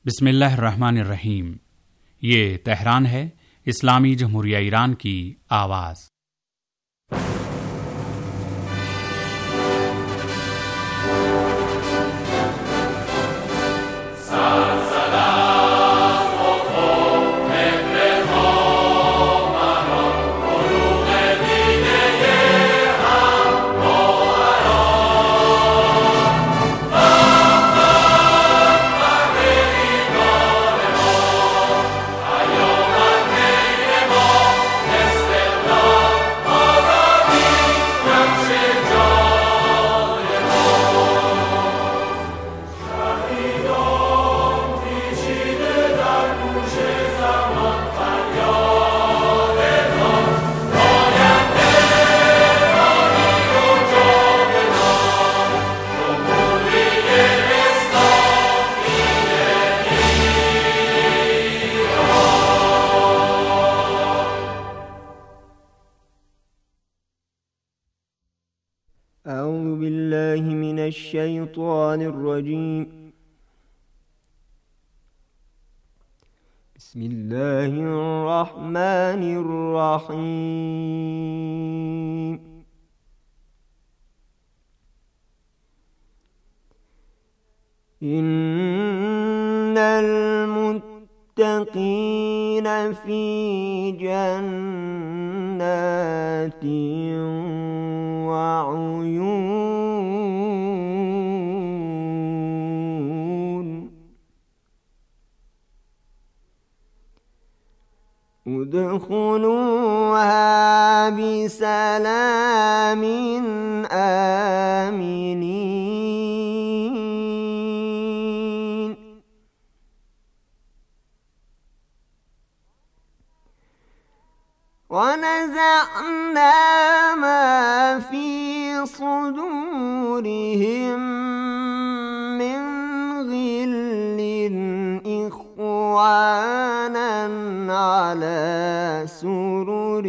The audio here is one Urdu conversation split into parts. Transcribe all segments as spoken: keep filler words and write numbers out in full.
बिस्मिल्लाहिर्रहमानिर्रहीम। ये तेहरान है, इस्लामी जमहूरिया ईरान की आवाज़। أعوذ بالله من الشيطان الرجيم بسم الله الرحمن الرحيم إن المتقين في جنات وعيون ادخلوها بسلام آمنين ونزعنا ما في صدورهم من غل إخوانا على سرر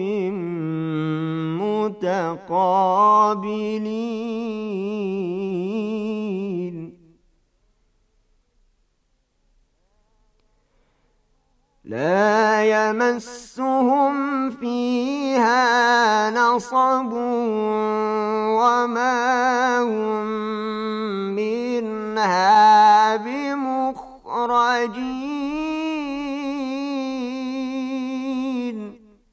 متقابلين لا يمسهم فيها نصب وما هم منها بمخرجين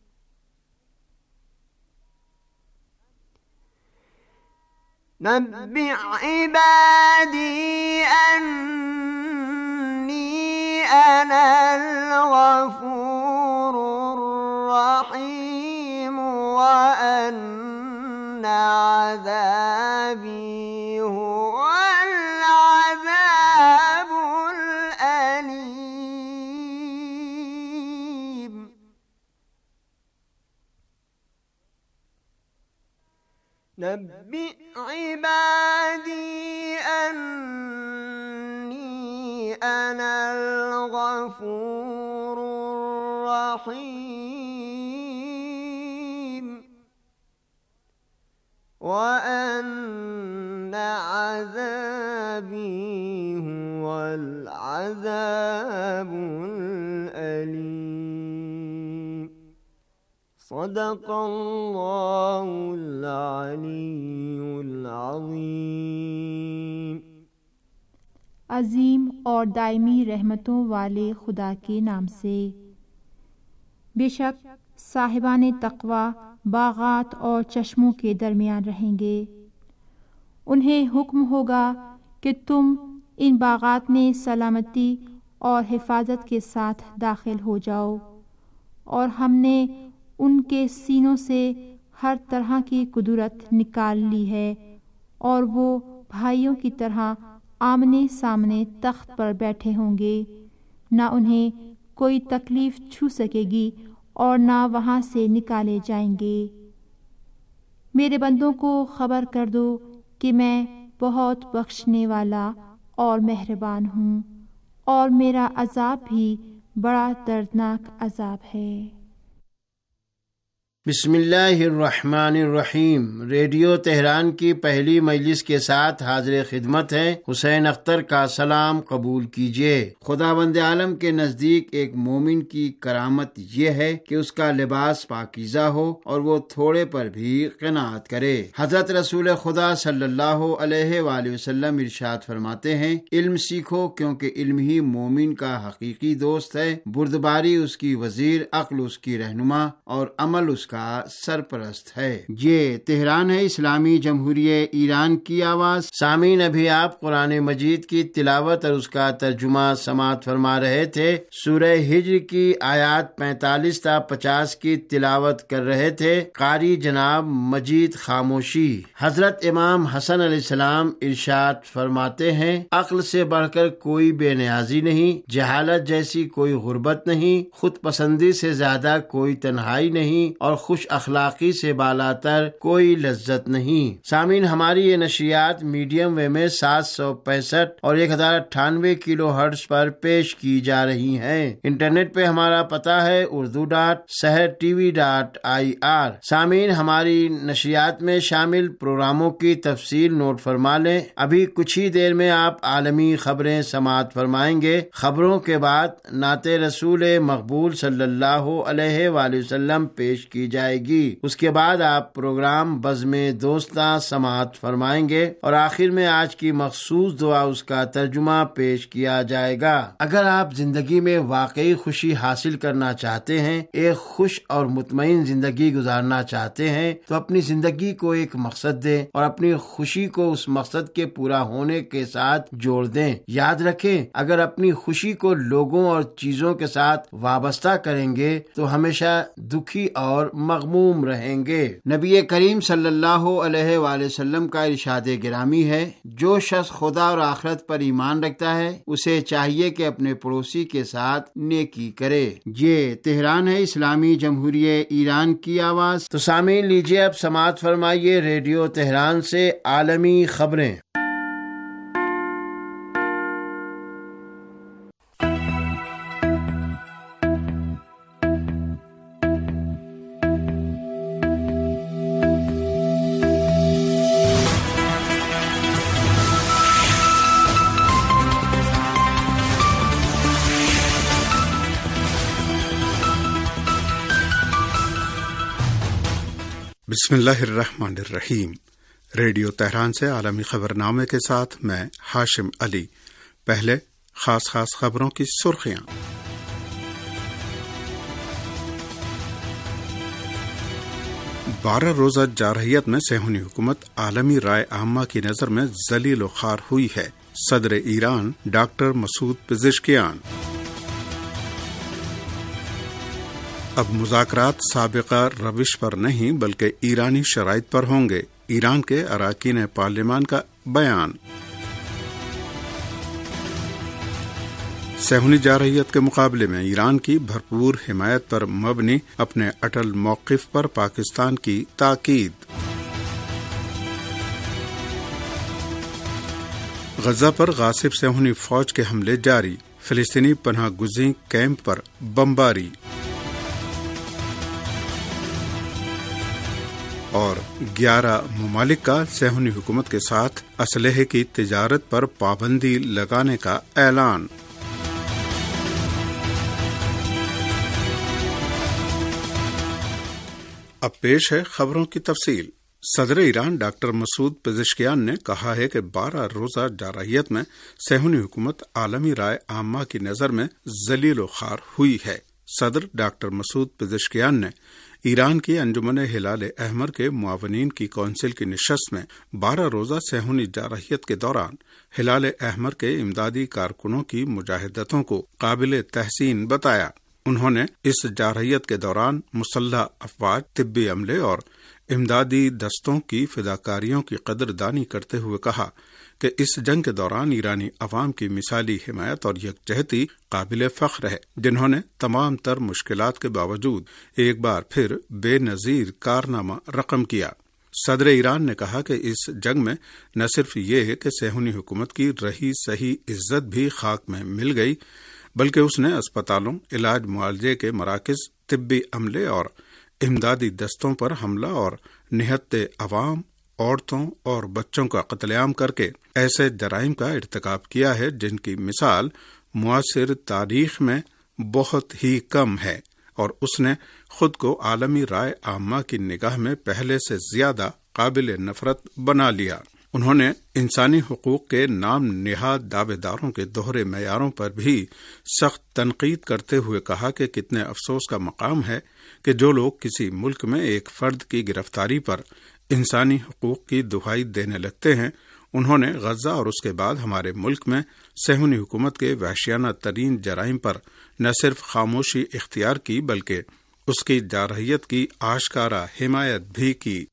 نبئ عبادي أني أنا الغفور الرحيم وأن عذابي هو العذاب الأليم نبئ عبادي أني أنا الغفور الرحيم وأن عذابي هو العذاب الأليم صدق الله العلي العظيम। अजीम और दायमी रहमतों वाले खुदा के नाम से। बेशक साहिबाने तक़वा बागात और चश्मों के दरमियान रहेंगे। उन्हें हुक्म होगा कि तुम इन बागात में सलामती और हिफाजत के साथ दाखिल हो जाओ, और हमने उनके सीनों से हर तरह की कुदरत निकाल ली है, और वो भाइयों की तरह आमने सामने तख्त पर बैठे होंगे। ना उन्हें कोई तकलीफ छू सकेगी और ना वहाँ से निकाले जाएंगे। मेरे बंदों को खबर कर दो कि मैं बहुत बख्शने वाला और मेहरबान हूँ, और मेरा अजाब भी बड़ा दर्दनाक अजाब है। بسم اللہ الرحمن الرحیم۔ ریڈیو تہران کی پہلی مجلس کے ساتھ حاضر خدمت ہے حسین اختر کا سلام قبول کیجیے۔ خداوند عالم کے نزدیک ایک مومن کی کرامت یہ ہے کہ اس کا لباس پاکیزہ ہو اور وہ تھوڑے پر بھی قناعت کرے۔ حضرت رسول خدا صلی اللہ علیہ وآلہ وسلم ارشاد فرماتے ہیں، علم سیکھو کیونکہ علم ہی مومن کا حقیقی دوست ہے، بردباری اس کی وزیر، عقل اس کی رہنما اور عمل اس کا سرپرست ہے۔ یہ تہران ہے، اسلامی جمہوریہ ایران کی آواز۔ سامعین، ابھی آپ قرآن مجید کی تلاوت اور اس کا ترجمہ سماعت فرما رہے تھے۔ سورہ ہجر کی آیات پینتالیس تا پچاس کی تلاوت کر رہے تھے قاری جناب مجید خاموشی۔ حضرت امام حسن علیہ السلام ارشاد فرماتے ہیں، عقل سے بڑھ کر کوئی بے نیازی نہیں، جہالت جیسی کوئی غربت نہیں، خود پسندی سے زیادہ کوئی تنہائی نہیں، اور خوش اخلاقی سے بالاتر کوئی لذت نہیں۔ سامعین، ہماری یہ نشریات میڈیم ویو میں سات سو پینسٹھ اور ایک ہزار اٹھانوے کلو ہرٹز پر پیش کی جا رہی ہیں۔ انٹرنیٹ پہ ہمارا پتہ ہے Urdu dot Sahar T V dot I R. سامعین، ہماری نشریات میں شامل پروگراموں کی تفصیل نوٹ فرما لیں۔ ابھی کچھ ہی دیر میں آپ عالمی خبریں سماعت فرمائیں گے۔ خبروں کے بعد نعت رسول مقبول صلی اللہ علیہ وآلہ وسلم پیش کی جائے گی۔ اس کے بعد آپ پروگرام بزم دوستاں سماعت فرمائیں گے اور آخر میں آج کی مخصوص دعا اس کا ترجمہ پیش کیا جائے گا۔ اگر آپ زندگی میں واقعی خوشی حاصل کرنا چاہتے ہیں، ایک خوش اور مطمئن زندگی گزارنا چاہتے ہیں، تو اپنی زندگی کو ایک مقصد دیں اور اپنی خوشی کو اس مقصد کے پورا ہونے کے ساتھ جوڑ دیں۔ یاد رکھیں، اگر اپنی خوشی کو لوگوں اور چیزوں کے ساتھ وابستہ کریں گے تو ہمیشہ دکھی اور مغموم رہیں گے۔ نبی کریم صلی اللہ علیہ وآلہ وسلم کا ارشاد گرامی ہے، جو شخص خدا اور آخرت پر ایمان رکھتا ہے اسے چاہیے کہ اپنے پڑوسی کے ساتھ نیکی کرے۔ یہ تہران ہے، اسلامی جمہوریہ ایران کی آواز۔ تو سامعین، لیجیے اب سماعت فرمائیے ریڈیو تہران سے عالمی خبریں۔ بسم اللہ الرحمن الرحیم۔ ریڈیو تہران سے عالمی خبرنامے کے ساتھ میں ہاشم علی۔ پہلے خاص خاص خبروں کی سرخیاں۔ بارہ روزہ جارحیت میں صہیونی حکومت عالمی رائے عامہ کی نظر میں ذلیل و خوار ہوئی ہے۔ صدر ایران ڈاکٹر مسعود پزشکیان۔ اب مذاکرات سابقہ روش پر نہیں بلکہ ایرانی شرائط پر ہوں گے، ایران کے اراکین پارلیمان کا بیان۔ صہیونی جارحیت کے مقابلے میں ایران کی بھرپور حمایت پر مبنی اپنے اٹل موقف پر پاکستان کی تاکید۔ غزہ پر غاصب صہیونی فوج کے حملے جاری، فلسطینی پناہ گزین کیمپ پر بمباری۔ اور گیارہ ممالک کا صہیونی حکومت کے ساتھ اسلحے کی تجارت پر پابندی لگانے کا اعلان۔ اب پیش ہے خبروں کی تفصیل۔ صدر ایران ڈاکٹر مسعود پزشکیان نے کہا ہے کہ بارہ روزہ جارحیت میں صہیونی حکومت عالمی رائے عامہ کی نظر میں ذلیل و خوار ہوئی ہے۔ صدر ڈاکٹر مسعود پزشکیان نے ایران کی انجمن ہلال احمر کے معاونین کی کونسل کی نشست میں بارہ روزہ صہیونی جارحیت کے دوران ہلال احمر کے امدادی کارکنوں کی مجاہدتوں کو قابل تحسین بتایا۔ انہوں نے اس جارحیت کے دوران مسلح افواج، طبی عملے اور امدادی دستوں کی فداکاریوں کی قدردانی کرتے ہوئے کہا کہ اس جنگ کے دوران ایرانی عوام کی مثالی حمایت اور یکجہتی قابل فخر ہے، جنہوں نے تمام تر مشکلات کے باوجود ایک بار پھر بے نظیر کارنامہ رقم کیا۔ صدر ایران نے کہا کہ اس جنگ میں نہ صرف یہ ہے کہ صہیونی حکومت کی رہی صحیح عزت بھی خاک میں مل گئی، بلکہ اس نے اسپتالوں، علاج معالجے کے مراکز، طبی عملے اور امدادی دستوں پر حملہ اور نہتے عوام، عورتوں اور بچوں کا قتل عام کر کے ایسے جرائم کا ارتکاب کیا ہے جن کی مثال معاصر تاریخ میں بہت ہی کم ہے، اور اس نے خود کو عالمی رائے عامہ کی نگاہ میں پہلے سے زیادہ قابل نفرت بنا لیا۔ انہوں نے انسانی حقوق کے نام نہاد دعوے داروں کے دوہرے معیاروں پر بھی سخت تنقید کرتے ہوئے کہا کہ کتنے افسوس کا مقام ہے کہ جو لوگ کسی ملک میں ایک فرد کی گرفتاری پر انسانی حقوق کی دہائی دینے لگتے ہیں، انہوں نے غزہ اور اس کے بعد ہمارے ملک میں صہیونی حکومت کے وحشیانہ ترین جرائم پر نہ صرف خاموشی اختیار کی بلکہ اس کی جارحیت کی آشکارا حمایت بھی کی۔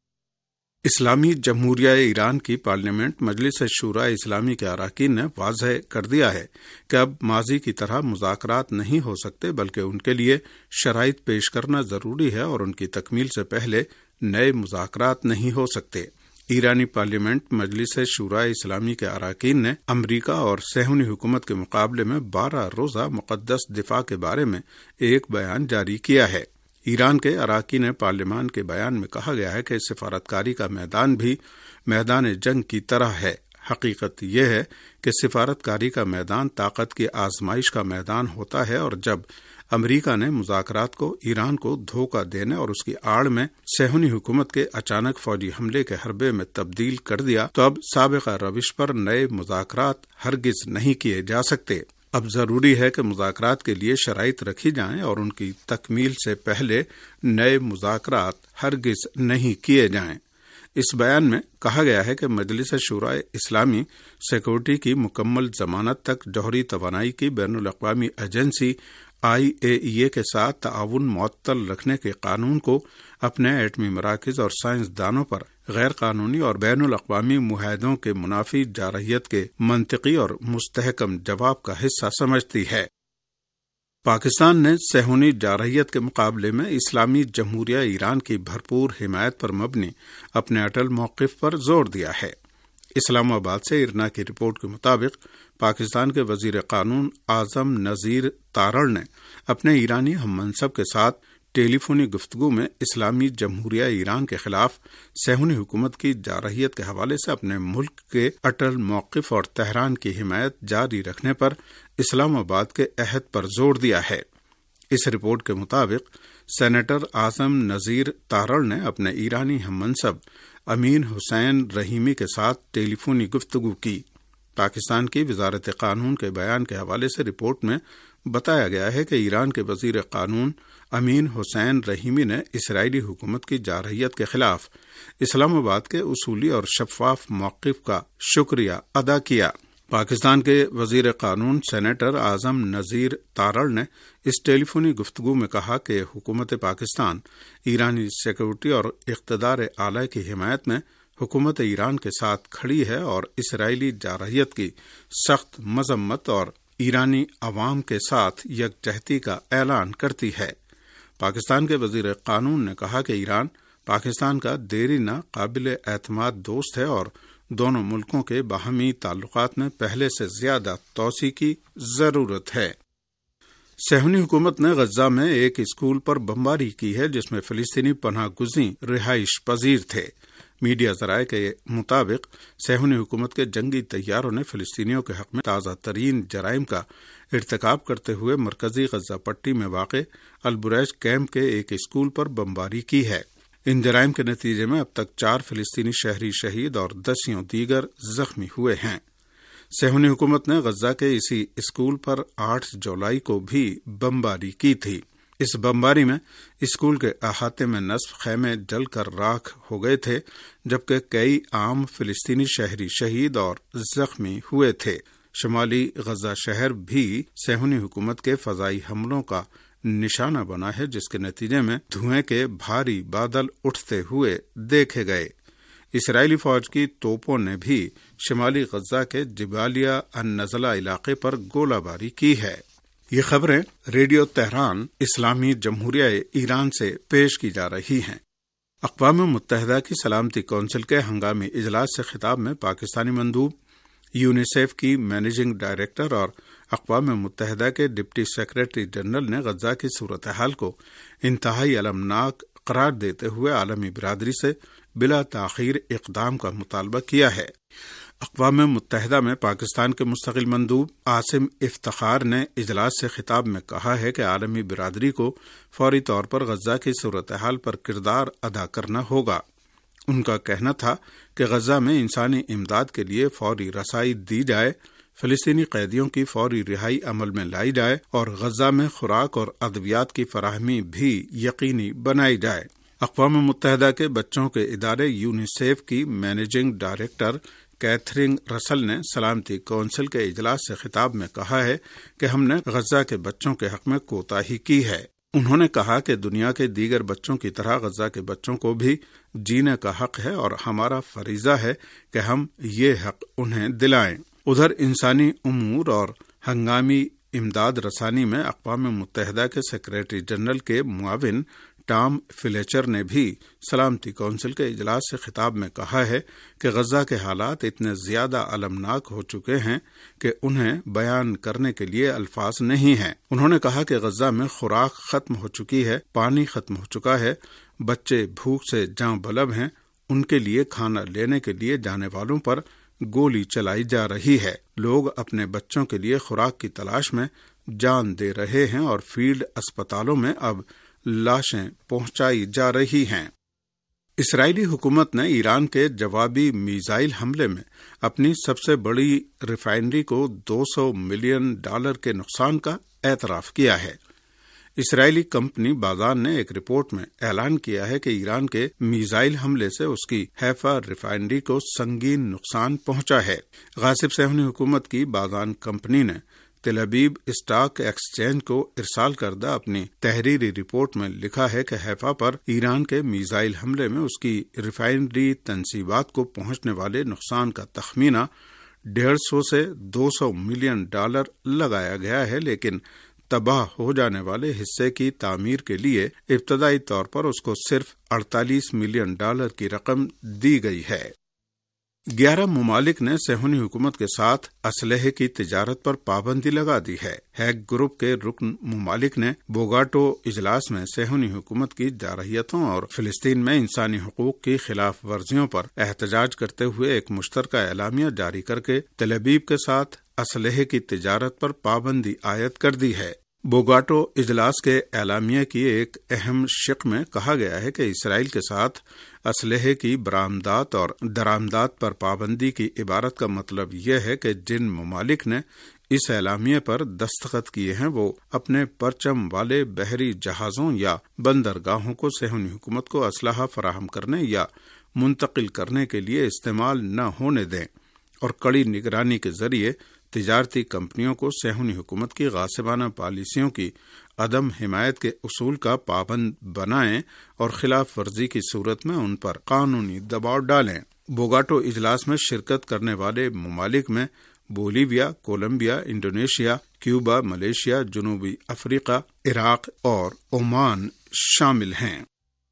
اسلامی جمہوریہ ایران کی پارلیمنٹ مجلس شورائے اسلامی کے اراکین نے واضح کر دیا ہے کہ اب ماضی کی طرح مذاکرات نہیں ہو سکتے بلکہ ان کے لیے شرائط پیش کرنا ضروری ہے اور ان کی تکمیل سے پہلے نئے مذاکرات نہیں ہو سکتے۔ ایرانی پارلیمنٹ مجلس شورائے اسلامی کے اراکین نے امریکہ اور صہیونی حکومت کے مقابلے میں بارہ روزہ مقدس دفاع کے بارے میں ایک بیان جاری کیا ہے۔ ایران کے اراکین پارلیمان کے بیان میں کہا گیا ہے کہ سفارتکاری کا میدان بھی میدان جنگ کی طرح ہے۔ حقیقت یہ ہے کہ سفارتکاری کا میدان طاقت کی آزمائش کا میدان ہوتا ہے، اور جب امریکہ نے مذاکرات کو ایران کو دھوکہ دینے اور اس کی آڑ میں صہیونی حکومت کے اچانک فوجی حملے کے حربے میں تبدیل کر دیا تو اب سابقہ روش پر نئے مذاکرات ہرگز نہیں کیے جا سکتے۔ اب ضروری ہے کہ مذاکرات کے لیے شرائط رکھی جائیں اور ان کی تکمیل سے پہلے نئے مذاکرات ہرگز نہیں کیے جائیں۔ اس بیان میں کہا گیا ہے کہ مجلس شورائے اسلامی سیکورٹی کی مکمل ضمانت تک جوہری توانائی کی بین الاقوامی ایجنسی آئی اے ای اے کے ساتھ تعاون معطل رکھنے کے قانون کو اپنے ایٹمی مراکز اور سائنسدانوں پر غیر قانونی اور بین الاقوامی معاہدوں کے منافی جارحیت کے منطقی اور مستحکم جواب کا حصہ سمجھتی ہے۔ پاکستان نے صہیونی جارحیت کے مقابلے میں اسلامی جمہوریہ ایران کی بھرپور حمایت پر مبنی اپنے اٹل موقف پر زور دیا ہے۔ اسلام آباد سے ارنا کی رپورٹ کے مطابق پاکستان کے وزیر قانون اعظم نذیر تارڑ نے اپنے ایرانی ہم منصب کے ساتھ ٹیلی فونی گفتگو میں اسلامی جمہوریہ ایران کے خلاف صہیونی حکومت کی جارحیت کے حوالے سے اپنے ملک کے اٹل موقف اور تہران کی حمایت جاری رکھنے پر اسلام آباد کے عہد پر زور دیا ہے۔ اس رپورٹ کے مطابق سینیٹر اعظم نذیر تارڑ نے اپنے ایرانی ہم منصب امین حسین رحیمی کے ساتھ ٹیلی فونی گفتگو کی۔ پاکستان کی وزارت قانون کے بیان کے حوالے سے رپورٹ میں بتایا گیا ہے کہ ایران کے وزیر قانون امین حسین رحیمی نے اسرائیلی حکومت کی جارحیت کے خلاف اسلام آباد کے اصولی اور شفاف موقف کا شکریہ ادا کیا۔ پاکستان کے وزیر قانون سینیٹر اعظم نذیر تارڑ نے اس ٹیلی فونی گفتگو میں کہا کہ حکومت پاکستان ایرانی سیکورٹی اور اقتدار اعلی کی حمایت میں حکومت ایران کے ساتھ کھڑی ہے اور اسرائیلی جارحیت کی سخت مذمت اور ایرانی عوام کے ساتھ یکجہتی کا اعلان کرتی ہے۔ پاکستان کے وزیر قانون نے کہا کہ ایران پاکستان کا دیرینہ قابل اعتماد دوست ہے اور دونوں ملکوں کے باہمی تعلقات میں پہلے سے زیادہ توسیع کی ضرورت ہے۔ صہیونی حکومت نے غزہ میں ایک اسکول پر بمباری کی ہے جس میں فلسطینی پناہ گزین رہائش پذیر تھے۔ میڈیا ذرائع کے مطابق صہیونی حکومت کے جنگی طیاروں نے فلسطینیوں کے حق میں تازہ ترین جرائم کا ارتکاب کرتے ہوئے مرکزی غزہ پٹی میں واقع البریج کیمپ کے ایک اسکول پر بمباری کی ہے۔ ان جرائم کے نتیجے میں اب تک چار فلسطینی شہری شہید اور دسیوں دیگر زخمی ہوئے ہیں۔ صہیونی حکومت نے غزہ کے اسی اسکول پر آٹھ جولائی کو بھی بمباری کی تھی۔ اس بمباری میں اسکول کے احاطے میں نصب خیمے جل کر راکھ ہو گئے تھے جبکہ کئی عام فلسطینی شہری شہید اور زخمی ہوئے تھے۔ شمالی غزہ شہر بھی صہیونی حکومت کے فضائی حملوں کا نشانہ بنا ہے جس کے نتیجے میں دھوئیں کے بھاری بادل اٹھتے ہوئے دیکھے گئے۔ اسرائیلی فوج کی توپوں نے بھی شمالی غزہ کے جبالیہ النزلہ علاقے پر گولہ باری کی ہے۔ یہ خبریں ریڈیو تہران اسلامی جمہوریہ ایران سے پیش کی جا رہی ہیں۔ اقوام متحدہ کی سلامتی کونسل کے ہنگامی اجلاس سے خطاب میں پاکستانی مندوب، یونیسیف کی مینیجنگ ڈائریکٹر اور اقوام متحدہ کے ڈپٹی سیکرٹری جنرل نے غزہ کی صورتحال کو انتہائی المناک قرار دیتے ہوئے عالمی برادری سے بلا تاخیر اقدام کا مطالبہ کیا ہے۔ اقوام متحدہ میں پاکستان کے مستقل مندوب عاصم افتخار نے اجلاس سے خطاب میں کہا ہے کہ عالمی برادری کو فوری طور پر غزہ کی صورتحال پر کردار ادا کرنا ہوگا۔ ان کا کہنا تھا کہ غزہ میں انسانی امداد کے لیے فوری رسائی دی جائے، فلسطینی قیدیوں کی فوری رہائی عمل میں لائی جائے اور غزہ میں خوراک اور ادویات کی فراہمی بھی یقینی بنائی جائے۔ اقوام متحدہ کے بچوں کے ادارے یونیسیف کی مینیجنگ ڈائریکٹر کیتھرین رسل نے سلامتی کونسل کے اجلاس سے خطاب میں کہا ہے کہ ہم نے غزہ کے بچوں کے حق میں کوتاہی کی ہے۔ انہوں نے کہا کہ دنیا کے دیگر بچوں کی طرح غزہ کے بچوں کو بھی جینے کا حق ہے اور ہمارا فریضہ ہے کہ ہم یہ حق انہیں دلائیں۔ ادھر انسانی امور اور ہنگامی امداد رسانی میں اقوام متحدہ کے سیکریٹری جنرل کے معاون ٹام فلیچر نے بھی سلامتی کونسل کے اجلاس سے خطاب میں کہا ہے کہ غزہ کے حالات اتنے زیادہ المناک ہو چکے ہیں کہ انہیں بیان کرنے کے لیے الفاظ نہیں ہیں۔ انہوں نے کہا کہ غزہ میں خوراک ختم ہو چکی ہے، پانی ختم ہو چکا ہے، بچے بھوک سے جاں بلب ہیں، ان کے لیے کھانا لینے کے لیے جانے والوں پر گولی چلائی جا رہی ہے، لوگ اپنے بچوں کے لیے خوراک کی تلاش میں جان دے رہے ہیں اور فیلڈ اسپتالوں میں اب لاشیں پہنچائی جا رہی ہیں۔ اسرائیلی حکومت نے ایران کے جوابی میزائل حملے میں اپنی سب سے بڑی ریفائنری کو دو سو ملین ڈالر کے نقصان کا اعتراف کیا ہے۔ اسرائیلی کمپنی بازان نے ایک رپورٹ میں اعلان کیا ہے کہ ایران کے میزائل حملے سے اس کی حیفا ریفائنری کو سنگین نقصان پہنچا ہے۔ غاصب صہیونی حکومت کی بازان کمپنی نے تل ابیب اسٹاک ایکسچینج کو ارسال کردہ اپنی تحریری رپورٹ میں لکھا ہے کہ حیفا پر ایران کے میزائل حملے میں اس کی ریفائنری تنصیبات کو پہنچنے والے نقصان کا تخمینہ ڈیڑھ سو سے دو سو ملین ڈالر لگایا گیا ہے، لیکن تباہ ہو جانے والے حصے کی تعمیر کے لیے ابتدائی طور پر اس کو صرف اڑتالیس ملین ڈالر کی رقم دی گئی ہے۔ گیارہ ممالک نے صہیونی حکومت کے ساتھ اسلحے کی تجارت پر پابندی لگا دی ہے۔ ہیگ گروپ کے رکن ممالک نے بوگاٹو اجلاس میں صہیونی حکومت کی جارحیتوں اور فلسطین میں انسانی حقوق کی خلاف ورزیوں پر احتجاج کرتے ہوئے ایک مشترکہ اعلامیہ جاری کر کے تل ابیب کے ساتھ اسلحے کی تجارت پر پابندی عائد کر دی ہے۔ بوگاٹو اجلاس کے اعلامیہ کی ایک اہم شق میں کہا گیا ہے کہ اسرائیل کے ساتھ اسلحے کی برآمدات اور درآمدات پر پابندی کی عبارت کا مطلب یہ ہے کہ جن ممالک نے اس اعلامیہ پر دستخط کیے ہیں وہ اپنے پرچم والے بحری جہازوں یا بندرگاہوں کو صہیونی حکومت کو اسلحہ فراہم کرنے یا منتقل کرنے کے لیے استعمال نہ ہونے دیں اور کڑی نگرانی کے ذریعے تجارتی کمپنیوں کو صہیونی حکومت کی غاصبانہ پالیسیوں کی عدم حمایت کے اصول کا پابند بنائیں اور خلاف ورزی کی صورت میں ان پر قانونی دباؤ ڈالیں۔ بوگاٹو اجلاس میں شرکت کرنے والے ممالک میں Bolivia, Colombia, Indonesia, Cuba, Malaysia, جنوبی افریقہ، عراق اور عمان شامل ہیں۔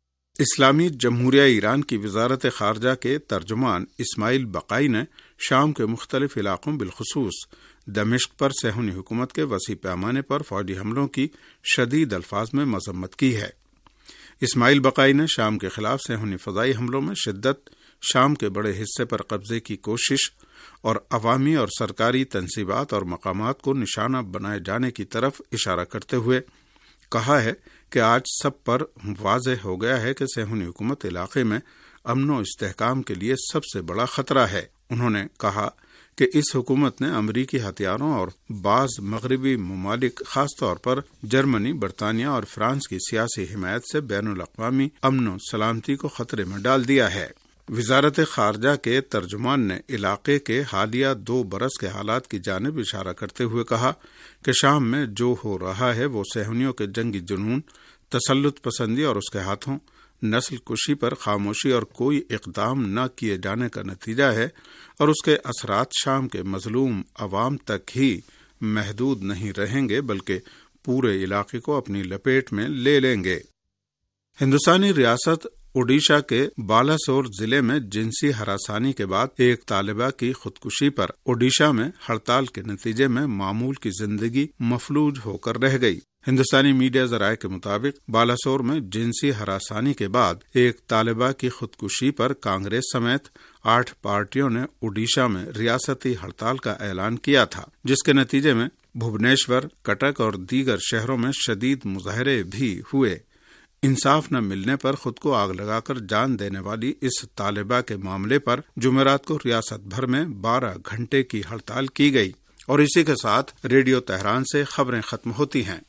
اسلامی جمہوریہ ایران کی وزارت خارجہ کے ترجمان اسماعیل بقائی نے شام کے مختلف علاقوں بالخصوص دمشق پر صہیونی حکومت کے وسیع پیمانے پر فوجی حملوں کی شدید الفاظ میں مذمت کی ہے۔ اسماعیل بقائی نے شام کے خلاف صہیونی فضائی حملوں میں شدت، شام کے بڑے حصے پر قبضے کی کوشش اور عوامی اور سرکاری تنصیبات اور مقامات کو نشانہ بنائے جانے کی طرف اشارہ کرتے ہوئے کہا ہے کہ آج سب پر واضح ہو گیا ہے کہ صہیونی حکومت علاقے میں امن و استحکام کے لیے سب سے بڑا خطرہ ہے۔ انہوں نے کہا کہ اس حکومت نے امریکی ہتھیاروں اور بعض مغربی ممالک خاص طور پر جرمنی، برطانیہ اور فرانس کی سیاسی حمایت سے بین الاقوامی امن و سلامتی کو خطرے میں ڈال دیا ہے۔ وزارت خارجہ کے ترجمان نے علاقے کے حالیہ دو برس کے حالات کی جانب اشارہ کرتے ہوئے کہا کہ شام میں جو ہو رہا ہے وہ صہیونیوں کے جنگی جنون، تسلط پسندی اور اس کے ہاتھوں نسل کشی پر خاموشی اور کوئی اقدام نہ کیے جانے کا نتیجہ ہے اور اس کے اثرات شام کے مظلوم عوام تک ہی محدود نہیں رہیں گے بلکہ پورے علاقے کو اپنی لپیٹ میں لے لیں گے۔ ہندوستانی ریاست اوڈیشہ کے بالاسور ضلع میں جنسی ہراسانی کے بعد ایک طالبہ کی خودکشی پر اوڈیشہ میں ہڑتال کے نتیجے میں معمول کی زندگی مفلوج ہو کر رہ گئی۔ ہندوستانی میڈیا ذرائع کے مطابق بالاسور میں جنسی ہراسانی کے بعد ایک طالبہ کی خودکشی پر کانگریس سمیت آٹھ پارٹیوں نے اڈیشہ میں ریاستی ہڑتال کا اعلان کیا تھا، جس کے نتیجے میں بھوبنیشور، کٹک اور دیگر شہروں میں شدید مظاہرے بھی ہوئے۔ انصاف نہ ملنے پر خود کو آگ لگا کر جان دینے والی اس طالبہ کے معاملے پر جمعرات کو ریاست بھر میں بارہ گھنٹے کی ہڑتال کی گئی، اور اسی کے ساتھ ریڈیو تہران سے خبریں ختم ہوتی ہیں۔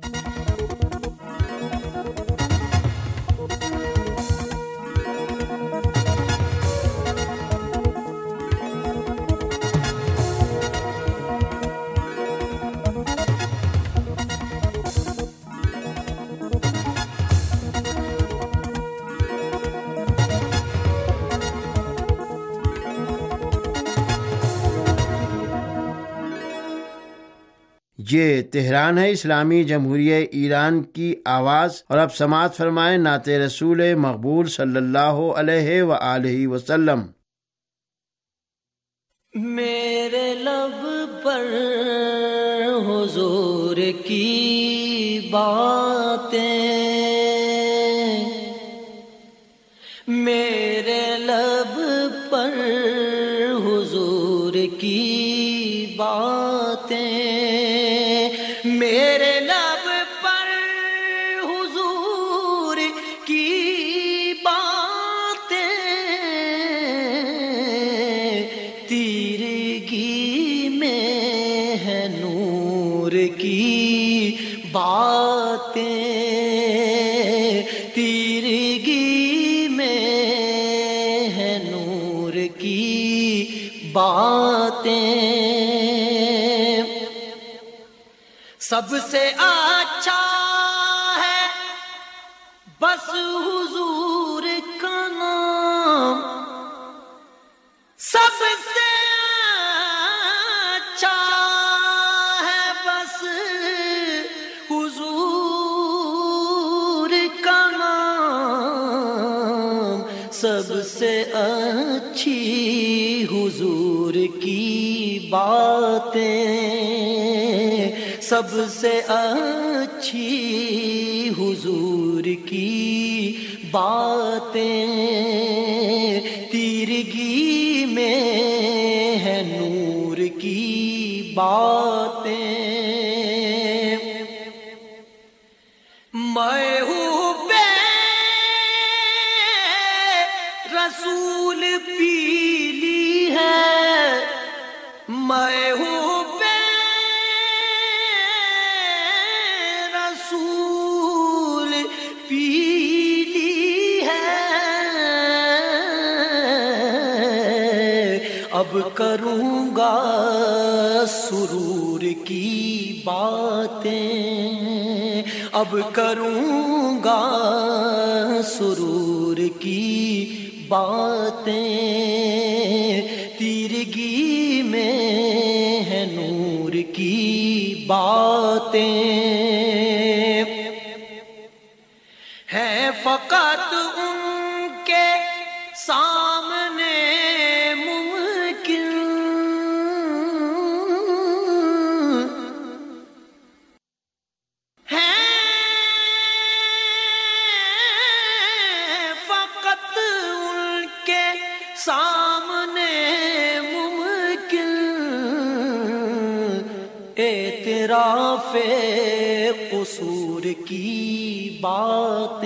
یہ تہران ہے، اسلامی جمہوریہ ایران کی آواز، اور اب سماعت فرمائیں نعت رسول مقبول صلی اللہ علیہ وآلہ وسلم۔ میرے لب پر حضور کی باتیں، میرے لب پر حضور کی باتیں، میرے لب پر حضور کی باتیں، تیرگی میں ہے نور کی باتیں، تیرگی میں ہے نور کی باتیں۔ سب سے اچھا ہے بس حضور کا نام، سب سے اچھا ہے بس حضور کا نام، سب سے اچھی حضور کی باتیں، سب سے اچھی حضور کی باتیں، تیرگی میں ہے نور کی باتیں۔ محبوب رسول پیلی ہے، محبوب اب کروں گا سرور کی باتیں، اب کروں گا سرور کی باتیں، تیرگی میں ہے نور کی باتیں، ہے فقط ان کے سامنے سامنے ممکن اعتراف قصور کی باتیں۔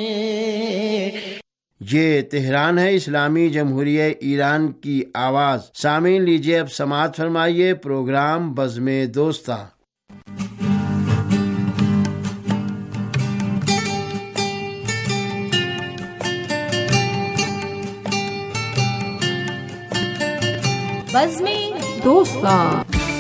یہ تہران ہے، اسلامی جمہوریہ ایران کی آواز۔ سامعین لیجیے اب سماعت فرمائیے پروگرام بزم دوستاں۔ بزم دوستاں۔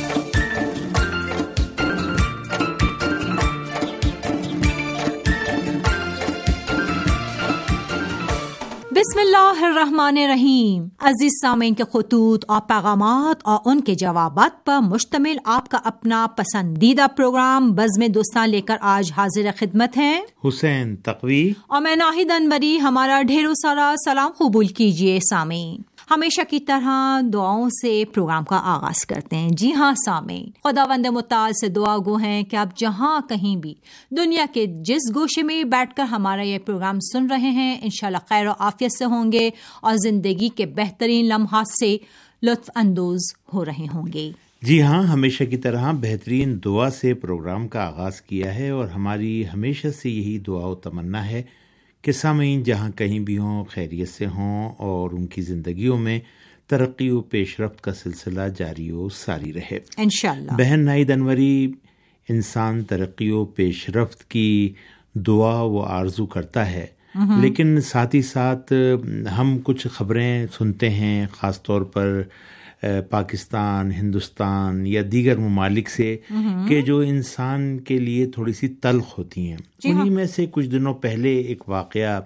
بسم اللہ الرحمن الرحیم۔ عزیز سامعین کے خطوط اور پیغامات اور ان کے جوابات پر مشتمل آپ کا اپنا پسندیدہ پروگرام بزم دوستاں لے کر آج حاضر خدمت ہیں حسین تقوی اور میں ناہید انوری۔ ہمارا ڈھیروں سارا سلام قبول کیجیے سامعین۔ ہمیشہ کی طرح دعاؤں سے پروگرام کا آغاز کرتے ہیں۔ جی ہاں سامعین، خداوند متعال سے دعا گو ہیں کہ آپ جہاں کہیں بھی دنیا کے جس گوشے میں بیٹھ کر ہمارا یہ پروگرام سن رہے ہیں، انشاءاللہ خیر و عافیت سے ہوں گے اور زندگی کے بہترین لمحات سے لطف اندوز ہو رہے ہوں گے۔ جی ہاں، ہمیشہ کی طرح بہترین دعا سے پروگرام کا آغاز کیا ہے، اور ہماری ہمیشہ سے یہی دعا و تمنا ہے کہ سامعین جہاں کہیں بھی ہوں خیریت سے ہوں اور ان کی زندگیوں میں ترقی و پیش رفت کا سلسلہ جاری و ساری رہے انشاءاللہ۔ بہن ناہید انوری، انسان ترقی و پیش رفت کی دعا و آرزو کرتا ہے، لیکن ساتھ ہی ساتھ ہم کچھ خبریں سنتے ہیں، خاص طور پر پاکستان، ہندوستان یا دیگر ممالک سے، کہ جو انسان کے لیے تھوڑی سی تلخ ہوتی ہیں۔ انہی میں سے کچھ دنوں پہلے ایک واقعہ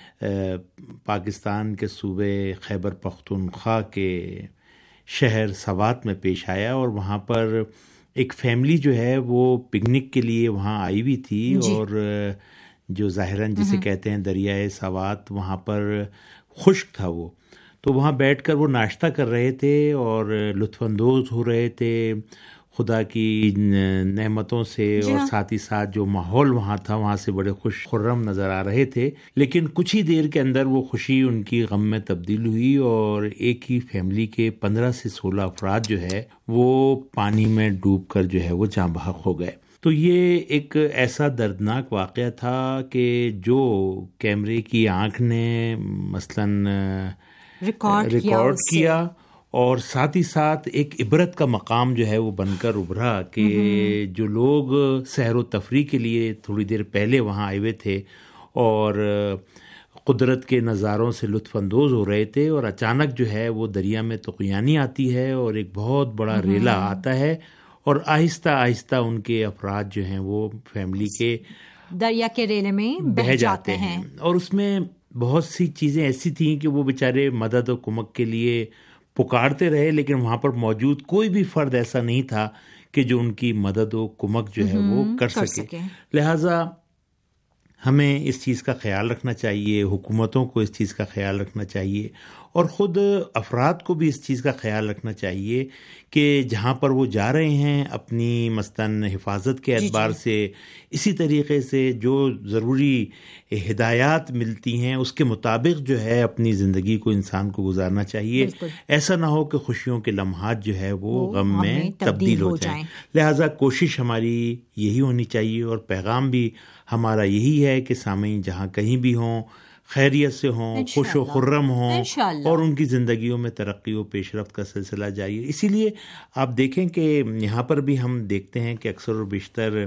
پاکستان کے صوبے خیبر پختونخوا کے شہر سوات میں پیش آیا، اور وہاں پر ایک فیملی جو ہے وہ پکنک کے لیے وہاں آئی ہوئی تھی، اور جو ظاہراً جسے کہتے ہیں دریائے سوات، وہاں پر خشک تھا وہ، تو وہاں بیٹھ کر وہ ناشتہ کر رہے تھے اور لطف اندوز ہو رہے تھے خدا کی نعمتوں سے، اور ساتھ ہی ساتھ جو ماحول وہاں تھا وہاں سے بڑے خوش خرم نظر آ رہے تھے۔ لیکن کچھ ہی دیر کے اندر وہ خوشی ان کی غم میں تبدیل ہوئی، اور ایک ہی فیملی کے پندرہ سے سولہ افراد جو ہے وہ پانی میں ڈوب کر جو ہے وہ جاں بحق ہو گئے۔ تو یہ ایک ایسا دردناک واقعہ تھا کہ جو کیمرے کی آنکھ نے مثلاً ریکارڈ ریکارڈ کیا، اور ساتھ ہی ساتھ ایک عبرت کا مقام جو ہے وہ بن کر ابھرا کہ جو لوگ سیر و تفریح کے لیے تھوڑی دیر پہلے وہاں آئے ہوئے تھے اور قدرت کے نظاروں سے لطف اندوز ہو رہے تھے، اور اچانک جو ہے وہ دریا میں طغیانی آتی ہے اور ایک بہت بڑا ریلا آتا ہے، اور آہستہ آہستہ ان کے افراد جو ہیں وہ فیملی کے دریا کے ریلے میں بہہ جاتے ہیں، اور اس میں بہت سی چیزیں ایسی تھیں کہ وہ بیچارے مدد و کمک کے لیے پکارتے رہے، لیکن وہاں پر موجود کوئی بھی فرد ایسا نہیں تھا کہ جو ان کی مدد و کمک جو ہے وہ کر سکے۔ لہٰذا ہمیں اس چیز کا خیال رکھنا چاہیے، حکومتوں کو اس چیز کا خیال رکھنا چاہیے، اور خود افراد کو بھی اس چیز کا خیال رکھنا چاہیے کہ جہاں پر وہ جا رہے ہیں اپنی مثلاً حفاظت کے اعتبار سے اسی طریقے سے جو ضروری ہدایات ملتی ہیں اس کے مطابق جو ہے اپنی زندگی کو انسان کو گزارنا چاہیے۔ ایسا نہ ہو کہ خوشیوں کے لمحات جو ہے وہ غم میں تبدیل ہو جائیں۔ لہٰذا کوشش ہماری یہی ہونی چاہیے، اور پیغام بھی ہمارا یہی ہے کہ سامعین جہاں کہیں بھی ہوں خیریت سے ہوں، خوش و خرم ہوں، اور ان کی زندگیوں میں ترقی و پیش رفت کا سلسلہ جاری ہے۔ اسی لیے آپ دیکھیں کہ یہاں پر بھی ہم دیکھتے ہیں کہ اکثر و بیشتر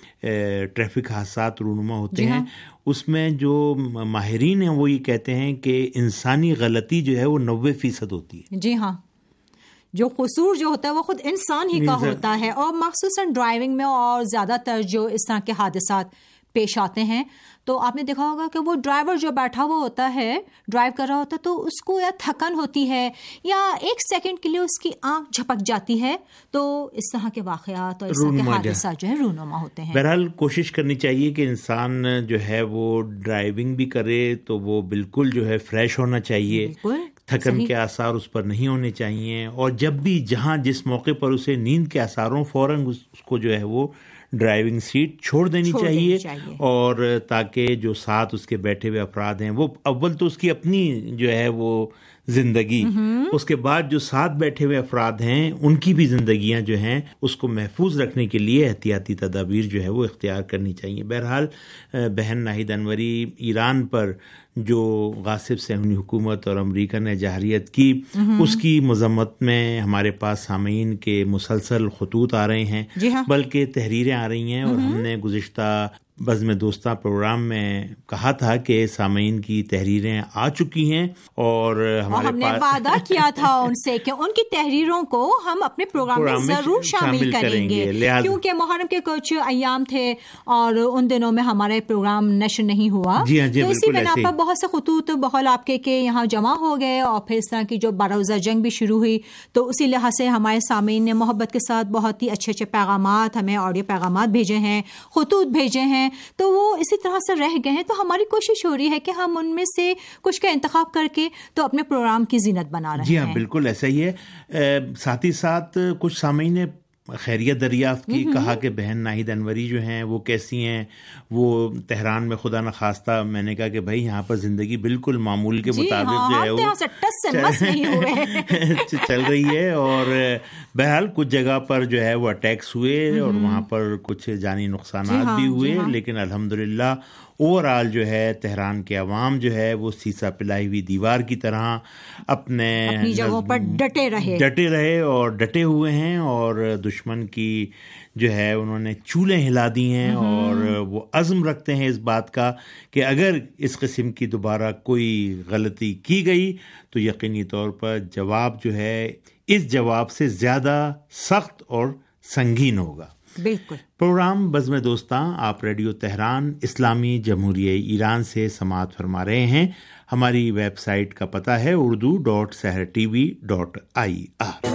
ٹریفک حادثات رونما ہوتے ہیں، اس میں جو ماہرین ہیں وہ یہ کہتے ہیں کہ انسانی غلطی جو ہے وہ نوے فیصد ہوتی ہے۔ جی ہاں، جو قصور جو ہوتا ہے وہ خود انسان ہی کا ہوتا ہے، اور مخصوصاً ڈرائیونگ میں اور زیادہ تر جو اس طرح کے حادثات پیش آتے ہیں تو آپ نے دیکھا ہوگا کہ وہ ڈرائیور جو بیٹھا ہوا ہوتا ہے، ڈرائیو کر رہا ہوتا ہے، تو اس کو یا تھکن ہوتی ہے یا ایک سیکنڈ کے لیے اس کی آنکھ جھپک جاتی ہے، تو اس طرح کے واقعات اور اس طرح کے حادثات جو ہے رونما ہوتے ہیں۔ بہرحال کوشش کرنی چاہیے کہ انسان جو ہے وہ ڈرائیونگ بھی کرے تو وہ بالکل جو ہے فریش ہونا چاہیے، تھکن کے آثار اس پر نہیں ہونے چاہیے، اور جب بھی جہاں جس موقع پر اسے نیند کے آثاروں فوراً اس کو جو ہے وہ ڈرائیونگ سیٹ چھوڑ دینی چھوڑ چاہیے, چاہیے اور تاکہ جو ساتھ اس کے بیٹھے ہوئے افراد ہیں وہ اول تو اس کی اپنی جو ہے وہ زندگی, اس کے بعد جو ساتھ بیٹھے ہوئے افراد ہیں ان کی بھی زندگیاں جو ہیں اس کو محفوظ رکھنے کے لیے احتیاطی تدابیر جو ہے وہ اختیار کرنی چاہیے. بہرحال بہن ناہید انوری, ایران پر جو غاصب صہیونی حکومت اور امریکہ نے جارحیت کی اس کی مذمت میں ہمارے پاس سامعین کے مسلسل خطوط آ رہے ہیں, جی ہاں. بلکہ تحریریں آ رہی ہیں, اور ہم نے گزشتہ بزم دوستاں پروگرام میں کہا تھا کہ سامعین کی تحریریں آ چکی ہیں اور ہمارے ہم نے وعدہ کیا تھا ان سے کہ ان کی تحریروں کو ہم اپنے پروگرام میں ضرور شامل کریں گے, کیونکہ محرم کے کچھ ایام تھے اور ان دنوں میں ہمارے پروگرام نشر نہیں ہوا, جی ہاں, جی تو اسی بنا پر بہت سے خطوط بہل آپ کے کے یہاں جمع ہو گئے, اور پھر اس طرح کی جو بارہ روزہ جنگ بھی شروع ہوئی, تو اسی لحاظ سے ہمارے سامعین نے محبت کے ساتھ بہت ہی اچھے اچھے پیغامات, ہمیں آڈیو پیغامات بھیجے ہیں, خطوط بھیجے ہیں, ہیں تو وہ اسی طرح سے رہ گئے ہیں. تو ہماری کوشش ہو رہی ہے کہ ہم ان میں سے کچھ کا انتخاب کر کے تو اپنے پروگرام کی زینت بنا رہے ہیں. جی ہاں بالکل ایسا ہی ہے. ساتھ ہی ساتھ کچھ سامعین نے خیریت دریافت کی, کہا کہ بہن ناہید انوری جو ہیں وہ کیسی ہیں, وہ تہران میں خدا نخواستہ. میں نے کہا کہ بھائی یہاں پر زندگی بالکل معمول کے مطابق جو ہے وہ چل رہی ہے, اور بہرحال کچھ جگہ پر جو ہے وہ اٹیکس ہوئے اور وہاں پر کچھ جانی نقصانات بھی ہوئے, لیکن الحمدللہ اوور آل جو ہے تہران کے عوام جو ہے وہ سیسا پلائی ہوئی دیوار کی طرح اپنے جگہوں پر ڈٹے رہے ڈٹے رہے اور ڈٹے ہوئے ہیں, اور دشمن کی جو ہے انہوں نے چولیں ہلا دی ہیں, اور وہ عزم رکھتے ہیں اس بات کا کہ اگر اس قسم کی دوبارہ کوئی غلطی کی گئی تو یقینی طور پر جواب جو ہے اس جواب سے زیادہ سخت اور سنگین ہوگا. بالکل. پروگرام بزم دوستاں آپ ریڈیو تہران اسلامی جمہوریہ ایران سے سماعت فرما رہے ہیں. ہماری ویب سائٹ کا پتہ ہے Urdu dot Sahar T V dot I R.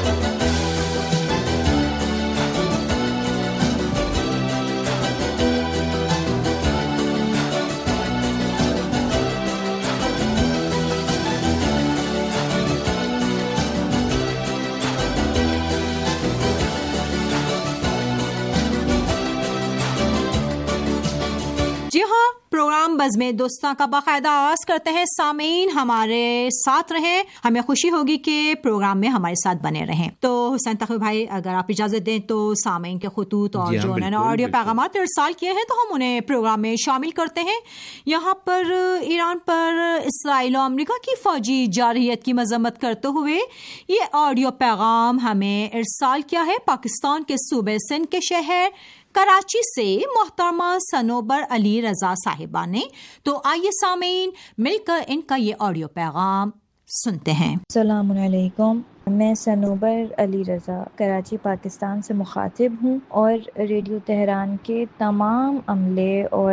بزم دوستاں کا باقاعدہ آغاز کرتے ہیں. سامعین ہمارے ساتھ رہیں, ہمیں خوشی ہوگی کہ پروگرام میں ہمارے ساتھ بنے رہیں. تو حسین تقوی بھائی اگر آپ اجازت دیں تو سامعین کے خطوط اور جو انہوں نے آڈیو پیغامات ارسال کیے ہیں تو ہم انہیں پروگرام میں شامل کرتے ہیں. یہاں پر ایران پر اسرائیل و امریکہ کی فوجی جارحیت کی مذمت کرتے ہوئے یہ آڈیو پیغام ہمیں ارسال کیا ہے پاکستان کے صوبے سندھ کے شہر کراچی سے محترمہ صنوبر علی رضا صاحبہ نے. تو آئیے سامعین مل کر ان کا یہ آڈیو پیغام سنتے ہیں. السلام علیکم, میں صنوبر علی رضا کراچی پاکستان سے مخاطب ہوں اور ریڈیو تہران کے تمام عملے اور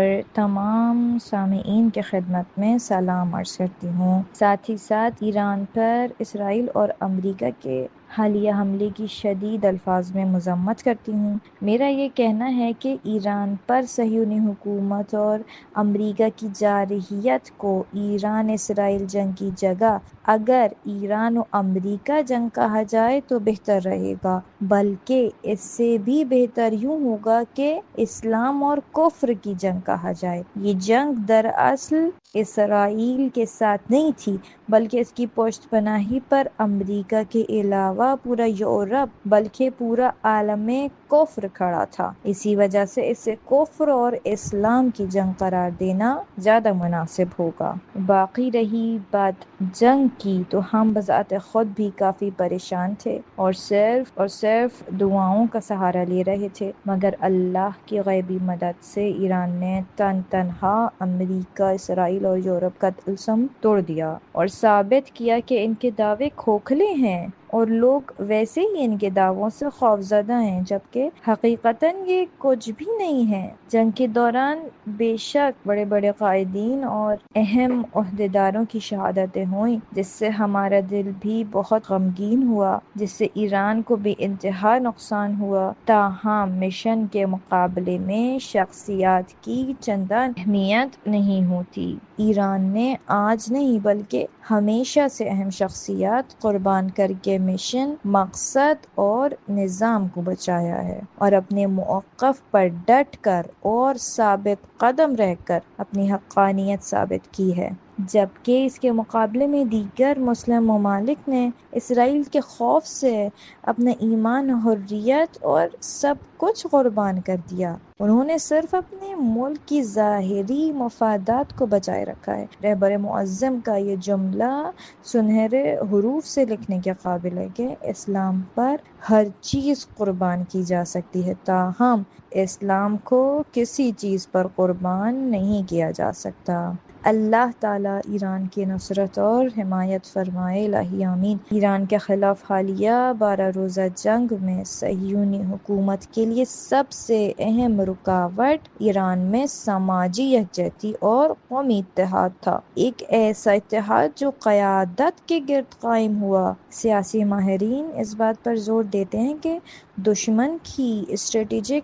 تمام سامعین کے خدمت میں سلام عرض کرتی ہوں. ساتھ ہی ساتھ ایران پر اسرائیل اور امریکہ کے حالیہ حملے کی شدید الفاظ میں مذمت کرتی ہوں. میرا یہ کہنا ہے کہ ایران پر صہیونی حکومت اور امریکہ کی جارحیت کو ایران اسرائیل جنگ کی جگہ اگر ایران و امریکہ جنگ کہا جائے تو بہتر رہے گا, بلکہ اس سے بھی بہتر یوں ہوگا کہ اسلام اور کفر کی جنگ کہا جائے. یہ جنگ دراصل اسرائیل کے ساتھ نہیں تھی بلکہ اس کی پشت پناہی پر امریکہ کے علاوہ پورا یورپ بلکہ پورا عالم کفر کھڑا تھا. اسی وجہ سے اسے کفر اور اسلام کی جنگ قرار دینا زیادہ مناسب ہوگا. باقی رہی بات جنگ کی تو ہم بذات خود بھی کافی پریشان تھے اور صرف اور صرف دعاؤں کا سہارا لے رہے تھے, مگر اللہ کی غیبی مدد سے ایران نے تن تنہا امریکہ, اسرائیل اور یورپ کا طلسم توڑ دیا اور ثابت کیا کہ ان کے دعوے کھوکھلے ہیں اور لوگ ویسے ہی ان کے دعووں سے خوفزدہ ہیں, جبکہ حقیقتاً یہ کچھ بھی نہیں ہے. جنگ کے دوران بے شک بڑے بڑے قائدین اور اہم عہدیداروں کی شہادتیں ہوئیں, جس سے ہمارا دل بھی بہت غمگین ہوا, جس سے ایران کو بھی انتہا نقصان ہوا. تاہم مشن کے مقابلے میں شخصیات کی چندان اہمیت نہیں ہوتی. ایران نے آج نہیں بلکہ ہمیشہ سے اہم شخصیات قربان کر کے مشن, مقصد اور نظام کو بچایا ہے اور اپنے موقف پر ڈٹ کر اور ثابت قدم رہ کر اپنی حقانیت ثابت کی ہے, جبکہ اس کے مقابلے میں دیگر مسلم ممالک نے اسرائیل کے خوف سے اپنا ایمان, حریت اور سب کچھ قربان کر دیا. انہوں نے صرف اپنے ملک کی ظاہری مفادات کو بچائے رکھا ہے. رہبر معظم کا یہ جملہ سنہرے حروف سے لکھنے کے قابل ہے کہ اسلام پر ہر چیز قربان کی جا سکتی ہے, تاہم اسلام کو کسی چیز پر قربان نہیں کیا جا سکتا. اللہ تعالیٰ ایران کی نصرت اور حمایت فرمائے, الہی آمین. ایران کے خلاف حالیہ بارہ روزہ جنگ میں صہیونی حکومت کے لیے سب سے اہم رکاوٹ ایران میں سماجی یکجہتی اور قومی اتحاد تھا, ایک ایسا اتحاد جو قیادت کے گرد قائم ہوا. سیاسی ماہرین اس بات پر زور دیتے ہیں کہ دشمن کی اسٹریٹجک ناکامی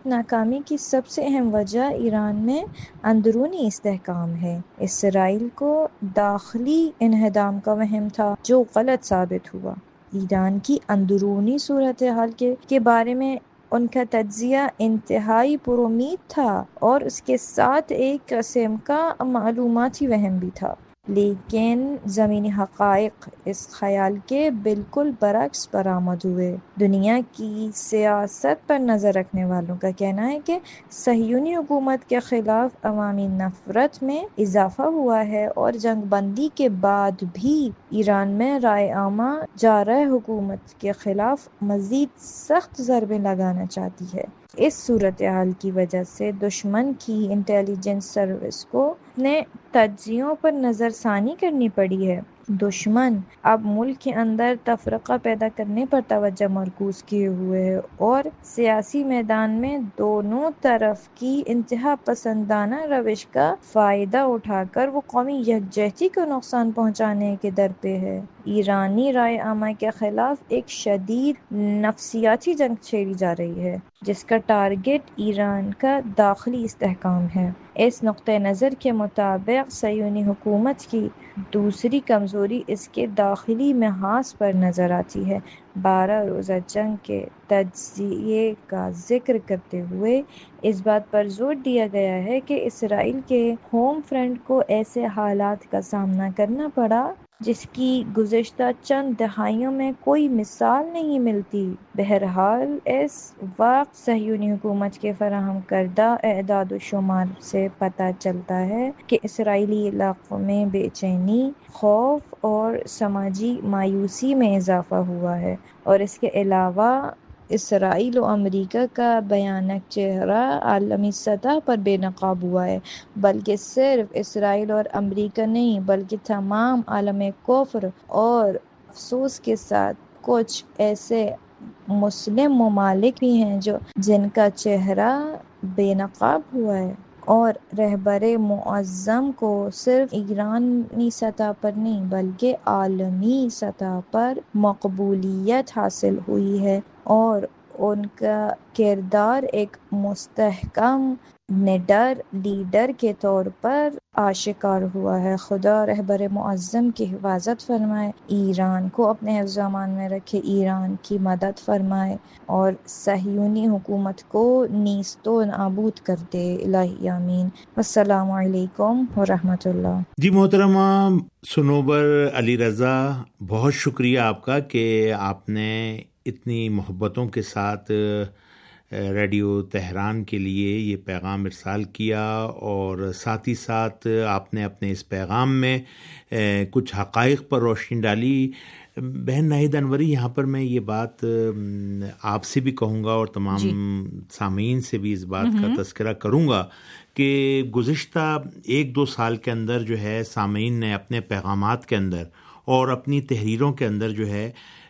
ناکامی کی سب سے اہم وجہ ایران میں اندرونی استحکام ہے۔ اسرائیل کو داخلی انہدام کا وہم تھا جو غلط ثابت ہوا۔ ایران کی اندرونی صورتحال کے کے بارے میں ان کا تجزیہ انتہائی پر امید تھا اور اس کے ساتھ ایک قسم کا معلوماتی وہم بھی تھا، لیکن زمینی حقائق اس خیال کے بالکل برعکس برآمد ہوئے۔ دنیا کی سیاست پر نظر رکھنے والوں کا کہنا ہے کہ صہیونی حکومت کے خلاف عوامی نفرت میں اضافہ ہوا ہے اور جنگ بندی کے بعد بھی ایران میں رائے عامہ جارح حکومت کے خلاف مزید سخت ضربیں لگانا چاہتی ہے۔ اس صورتحال کی وجہ سے دشمن کی انٹیلیجنس سروس کو نے تجزیوں پر نظر ثانی کرنی پڑی ہے۔ دشمن اب ملک کے اندر تفرقہ پیدا کرنے پر توجہ مرکوز کیے ہوئے ہے اور سیاسی میدان میں دونوں طرف کی انتہا پسندانہ روش کا فائدہ اٹھا کر وہ قومی یکجہتی کو نقصان پہنچانے کے در پہ ہے۔ ایرانی رائے عامہ کے خلاف ایک شدید نفسیاتی جنگ چھیڑی جا رہی ہے جس کا ٹارگٹ ایران کا داخلی استحکام ہے۔ اس نقطہ نظر کے مطابق صہیونی حکومت کی دوسری کمزوری اس کے داخلی محاذ پر نظر آتی ہے۔ بارہ روزہ جنگ کے تجزیے کا ذکر کرتے ہوئے اس بات پر زور دیا گیا ہے کہ اسرائیل کے ہوم فرنٹ کو ایسے حالات کا سامنا کرنا پڑا جس کی گزشتہ چند دہائیوں میں کوئی مثال نہیں ملتی۔ بہرحال اس وقت صہیونی حکومت کے فراہم کردہ اعداد و شمار سے پتہ چلتا ہے کہ اسرائیلی علاقوں میں بے چینی، خوف اور سماجی مایوسی میں اضافہ ہوا ہے، اور اس کے علاوہ اسرائیل و امریکہ کا بھیانک چہرہ عالمی سطح پر بے نقاب ہوا ہے۔ بلکہ صرف اسرائیل اور امریکہ نہیں بلکہ تمام عالم کفر، اور افسوس کے ساتھ کچھ ایسے مسلم ممالک بھی ہیں جو جن کا چہرہ بے نقاب ہوا ہے، اور رہبر معظم کو صرف ایرانی سطح پر نہیں بلکہ عالمی سطح پر مقبولیت حاصل ہوئی ہے اور ان کا کردار ایک مستحکم نڈر لیڈر کے طور پر آشکار ہوا ہے۔ خدا رہبر معظم کی حفاظت فرمائے، ایران کو اپنے حفظ و امان میں رکھے، ایران کی مدد فرمائے اور صہیونی حکومت کو نیست و نابود کر دے۔ الہی آمین۔ السلام علیکم ورحمۃ اللہ۔ جی محترمہ سنوبر علی رضا، بہت شکریہ آپ کا کہ آپ نے اتنی محبتوں کے ساتھ ریڈیو تہران کے لیے یہ پیغام ارسال کیا، اور ساتھ ہی ساتھ آپ نے اپنے اس پیغام میں کچھ حقائق پر روشنی ڈالی۔ بہن ناہید انوری، یہاں پر میں یہ بات آپ سے بھی کہوں گا اور تمام جی. سامعین سے بھی اس بات کا تذکرہ کروں گا کہ گزشتہ ایک دو سال کے اندر جو ہے سامعین نے اپنے پیغامات کے اندر اور اپنی تحریروں کے اندر جو ہے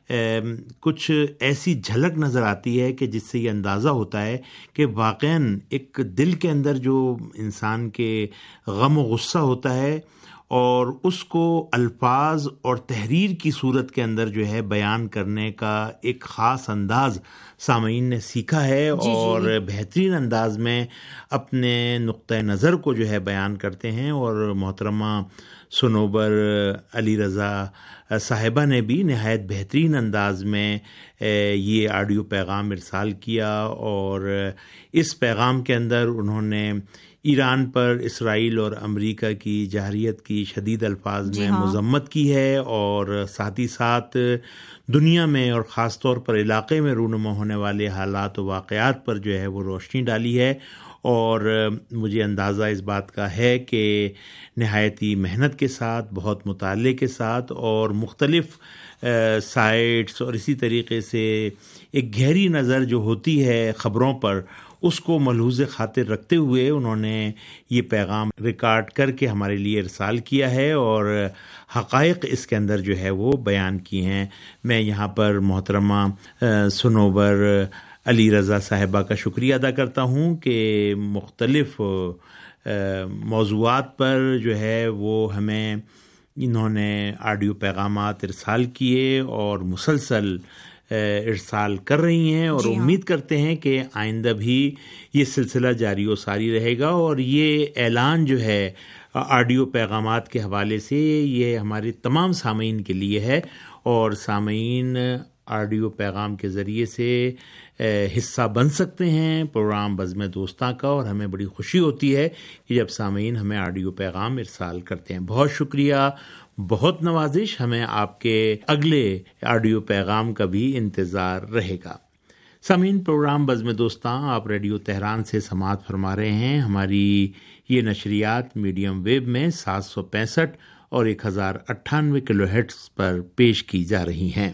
کچھ ایسی جھلک نظر آتی ہے کہ جس سے یہ اندازہ ہوتا ہے کہ واقعاً ایک دل کے اندر جو انسان کے غم و غصہ ہوتا ہے اور اس کو الفاظ اور تحریر کی صورت کے اندر جو ہے بیان کرنے کا ایک خاص انداز سامعین نے سیکھا ہے جی اور جی بہترین انداز میں اپنے نقطۂ نظر کو جو ہے بیان کرتے ہیں۔ اور محترمہ سنوبر علی رضا صاحبہ نے بھی نہایت بہترین انداز میں یہ آڈیو پیغام ارسال کیا، اور اس پیغام کے اندر انہوں نے ایران پر اسرائیل اور امریکہ کی جارحیت کی شدید الفاظ میں ہاں مذمت کی ہے، اور ساتھ ہی ساتھ دنیا میں اور خاص طور پر علاقے میں رونما ہونے والے حالات و واقعات پر جو ہے وہ روشنی ڈالی ہے۔ اور مجھے اندازہ اس بات کا ہے کہ نہایت ہی محنت کے ساتھ، بہت مطالعے کے ساتھ اور مختلف سائٹس اور اسی طریقے سے ایک گہری نظر جو ہوتی ہے خبروں پر، اس کو ملحوظ خاطر رکھتے ہوئے انہوں نے یہ پیغام ریکارڈ کر کے ہمارے لیے ارسال کیا ہے اور حقائق اس کے اندر جو ہے وہ بیان کی ہیں۔ میں یہاں پر محترمہ سنوبر علی رضا صاحبہ کا شکریہ ادا کرتا ہوں کہ مختلف موضوعات پر جو ہے وہ ہمیں انہوں نے آڈیو پیغامات ارسال کیے اور مسلسل ارسال کر رہی ہیں، اور امید کرتے ہیں کہ آئندہ بھی یہ سلسلہ جاری و ساری رہے گا. اور یہ اعلان جو ہے آڈیو پیغامات کے حوالے سے یہ ہمارے تمام سامعین کے لیے ہے، اور سامعین آڈیو پیغام کے ذریعے سے حصہ بن سکتے ہیں پروگرام بزم دوستاں کا، اور ہمیں بڑی خوشی ہوتی ہے کہ جب سامعین ہمیں آڈیو پیغام ارسال کرتے ہیں. بہت شکریہ، بہت نوازش. ہمیں آپ کے اگلے آڈیو پیغام کا بھی انتظار رہے گا. سامعین، پروگرام بزم دوستاں آپ ریڈیو تہران سے سماعت فرما رہے ہیں. ہماری یہ نشریات میڈیم ویو میں سات سو پینسٹھ اور ایک ہزار اٹھانوے کلو ہرٹز پر پیش کی جا رہی ہیں.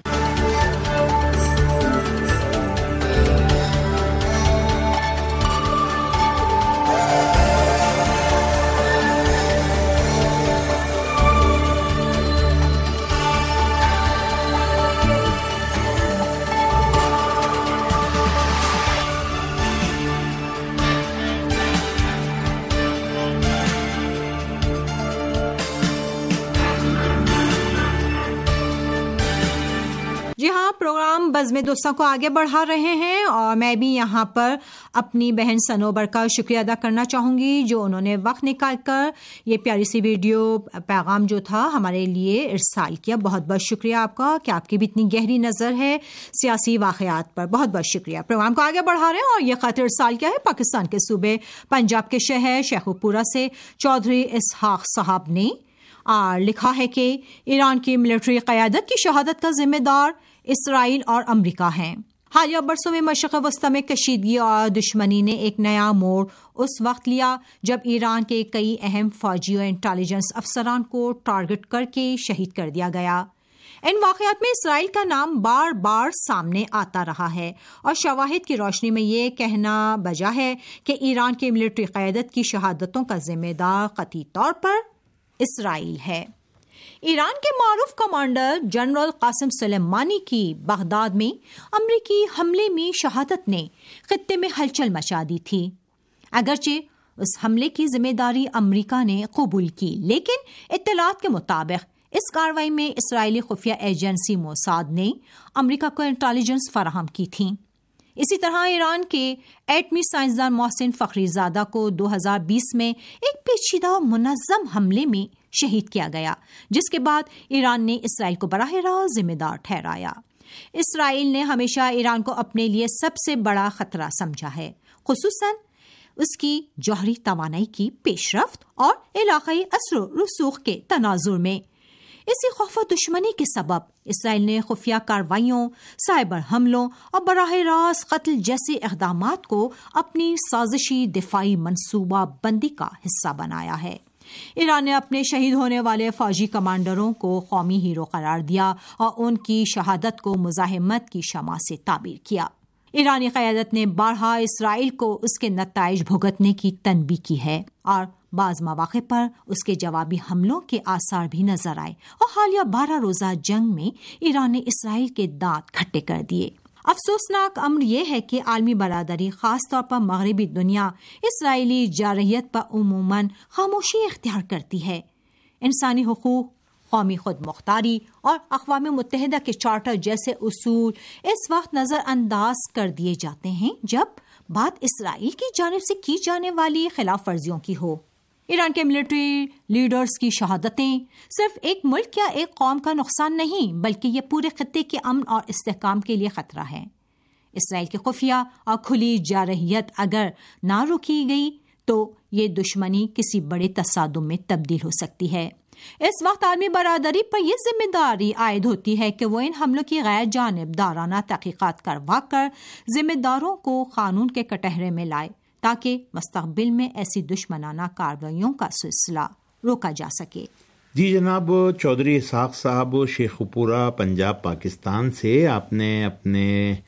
بزم دوستوں کو آگے بڑھا رہے ہیں، اور میں بھی یہاں پر اپنی بہن سنوبر کا شکریہ ادا کرنا چاہوں گی جو انہوں نے وقت نکال کر یہ پیاری سی ویڈیو پیغام جو تھا ہمارے لیے ارسال کیا. بہت بہت شکریہ آپ کا کہ آپ کی بھی اتنی گہری نظر ہے سیاسی واقعات پر. بہت بہت شکریہ. پروگرام کو آگے بڑھا رہے ہیں، اور یہ خط ارسال کیا ہے پاکستان کے صوبے پنجاب کے شہر شیخوپورہ سے چودھری اسحاق صاحب نے، اور لکھا ہے کہ ایران کی ملٹری قیادت کی شہادت کا ذمہ دار اسرائیل اور امریکہ ہیں. حالیہ برسوں میں مشرق وسطی میں کشیدگی اور دشمنی نے ایک نیا موڑ اس وقت لیا جب ایران کے کئی اہم فوجی اور انٹیلیجنس افسران کو ٹارگٹ کر کے شہید کر دیا گیا. ان واقعات میں اسرائیل کا نام بار بار سامنے آتا رہا ہے، اور شواہد کی روشنی میں یہ کہنا بجا ہے کہ ایران کی ملٹری قیادت کی شہادتوں کا ذمہ دار قطعی طور پر اسرائیل ہے. ایران کے معروف کمانڈر جنرل قاسم سلیمانی کی بغداد میں امریکی حملے میں شہادت نے خطے میں ہلچل مچا دی تھی. اگرچہ اس حملے کی ذمہ داری امریکہ نے قبول کی، لیکن اطلاعات کے مطابق اس کارروائی میں اسرائیلی خفیہ ایجنسی موساد نے امریکہ کو انٹیلیجنس فراہم کی تھی. اسی طرح ایران کے ایٹمی سائنسدان محسن فخری زادہ کو دو ہزار بیس میں ایک پیچیدہ منظم حملے میں شہید کیا گیا، جس کے بعد ایران نے اسرائیل کو براہ راست ذمہ دار ٹھہرایا. اسرائیل نے ہمیشہ ایران کو اپنے لیے سب سے بڑا خطرہ سمجھا ہے، خصوصاً اس کی جوہری توانائی کی پیش رفت اور علاقائی اثر و رسوخ کے تناظر میں. اسی خوف و دشمنی کے سبب اسرائیل نے خفیہ کارروائیوں، سائبر حملوں اور براہ راست قتل جیسے اقدامات کو اپنی سازشی دفاعی منصوبہ بندی کا حصہ بنایا ہے. ایران نے اپنے شہید ہونے والے فوجی کمانڈروں کو قومی ہیرو قرار دیا اور ان کی شہادت کو مزاحمت کی شمع سے تعبیر کیا. ایرانی قیادت نے بارہا اسرائیل کو اس کے نتائج بھگتنے کی تنبیہ کی ہے، اور بعض مواقع پر اس کے جوابی حملوں کے آثار بھی نظر آئے، اور حالیہ بارہ روزہ جنگ میں ایران نے اسرائیل کے دانت کھٹے کر دیے. افسوسناک امر یہ ہے کہ عالمی برادری، خاص طور پر مغربی دنیا، اسرائیلی جارحیت پر عموماً خاموشی اختیار کرتی ہے. انسانی حقوق، قومی خود مختاری اور اقوام متحدہ کے چارٹر جیسے اصول اس وقت نظر انداز کر دیے جاتے ہیں جب بات اسرائیل کی جانب سے کی جانے والی خلاف ورزیوں کی ہو. ایران کے ملٹری لیڈرز کی شہادتیں صرف ایک ملک یا ایک قوم کا نقصان نہیں، بلکہ یہ پورے خطے کے امن اور استحکام کے لیے خطرہ ہے. اسرائیل کی خفیہ اور کھلی جارحیت اگر نہ روکی گئی تو یہ دشمنی کسی بڑے تصادم میں تبدیل ہو سکتی ہے. اس وقت عالمی برادری پر یہ ذمہ داری عائد ہوتی ہے کہ وہ ان حملوں کی غیر جانبدارانہ تحقیقات کروا کر ذمہ داروں کو قانون کے کٹہرے میں لائے، تاکہ مستقبل میں ایسی دشمنانہ کارروائیوں کا سلسلہ روکا جا سکے. جی جناب، چودھری اسحاق صاحب شیخوپورہ پنجاب پاکستان سے آپ نے اپنے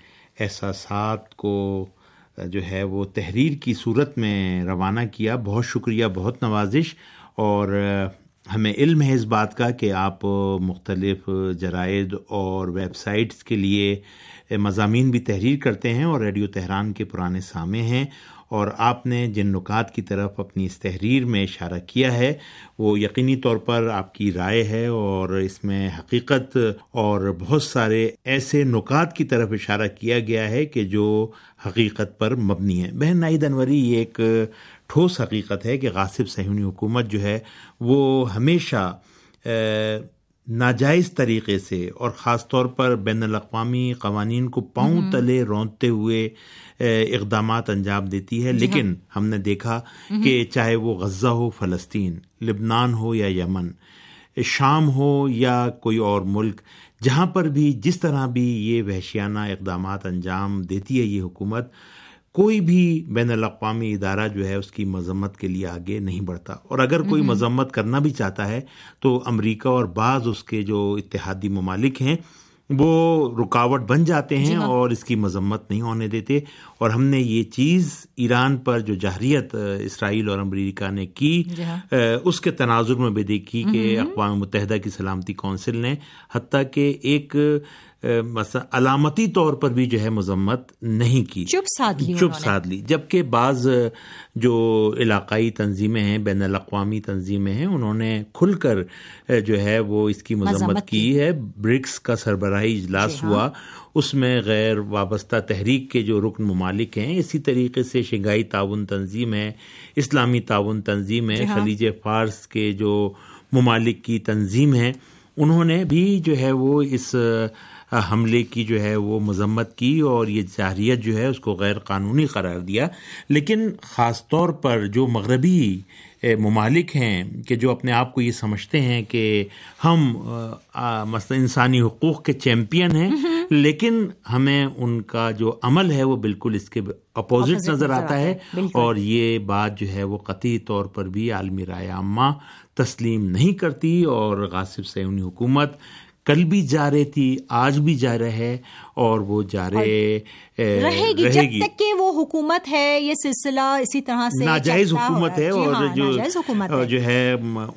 احساسات کو جو ہے وہ تحریر کی صورت میں روانہ کیا. بہت شکریہ، بہت نوازش. اور ہمیں علم ہے اس بات کا کہ آپ مختلف جرائد اور ویب سائٹس کے لیے مضامین بھی تحریر کرتے ہیں اور ریڈیو تہران کے پرانے سامع ہیں، اور آپ نے جن نکات کی طرف اپنی اس تحریر میں اشارہ کیا ہے وہ یقینی طور پر آپ کی رائے ہے، اور اس میں حقیقت اور بہت سارے ایسے نکات کی طرف اشارہ کیا گیا ہے کہ جو حقیقت پر مبنی ہے۔ بہن ناہید انوری، یہ ایک ٹھوس حقیقت ہے کہ غاصب صہیونی حکومت جو ہے وہ ہمیشہ ناجائز طریقے سے اور خاص طور پر بین الاقوامی قوانین کو پاؤں تلے رونتے ہوئے اقدامات انجام دیتی ہے، لیکن ہم نے دیکھا کہ چاہے وہ غزہ ہو، فلسطین، لبنان ہو یا یمن، شام ہو یا کوئی اور ملک، جہاں پر بھی جس طرح بھی یہ وحشیانہ اقدامات انجام دیتی ہے یہ حکومت، کوئی بھی بین الاقوامی ادارہ جو ہے اس کی مذمت کے لیے آگے نہیں بڑھتا، اور اگر کوئی مذمت کرنا بھی چاہتا ہے تو امریکہ اور بعض اس کے جو اتحادی ممالک ہیں وہ رکاوٹ بن جاتے ہیں اور اس کی مذمت نہیں ہونے دیتے۔ اور ہم نے یہ چیز ایران پر جو جہریت اسرائیل اور امریکہ نے کی اس کے تناظر میں بھی دیکھی کہ اقوام متحدہ کی سلامتی کونسل نے حتیٰ کہ ایک مثلا علامتی طور پر بھی جو ہے مذمت نہیں کی، چپ سادھ لی چپ سادھ لی جبکہ بعض جو علاقائی تنظیمیں ہیں، بین الاقوامی تنظیمیں ہیں، انہوں نے کھل کر جو ہے وہ اس کی مذمت کی ہے۔ برکس کا سربراہی اجلاس ہوا، اس میں غیر وابستہ تحریک کے جو رکن ممالک ہیں، اسی طریقے سے شنگھائی تعاون تنظیم ہے، اسلامی تعاون تنظیم ہے، خلیج فارس کے جو ممالک کی تنظیم ہے، انہوں نے بھی جو ہے وہ اس حملے کی جو ہے وہ مذمت کی اور یہ جارحیت جو ہے اس کو غیر قانونی قرار دیا۔ لیکن خاص طور پر جو مغربی ممالک ہیں کہ جو اپنے آپ کو یہ سمجھتے ہیں کہ ہم مثلا انسانی حقوق کے چیمپئن ہیں، لیکن ہمیں ان کا جو عمل ہے وہ بالکل اس کے اپوزٹ نظر آتا ہے، اور یہ بات جو ہے وہ قطعی طور پر بھی عالمی رائے عامہ تسلیم نہیں کرتی، اور غاصب صہیونی حکومت کل بھی جا رہی تھی، آج بھی جا رہے ہے، اور وہ جا رہے رہے گی جب تک کہ وہ حکومت ہے۔ یہ سلسلہ اسی طرح سے ناجائز حکومت ہے، اور جو جو ہے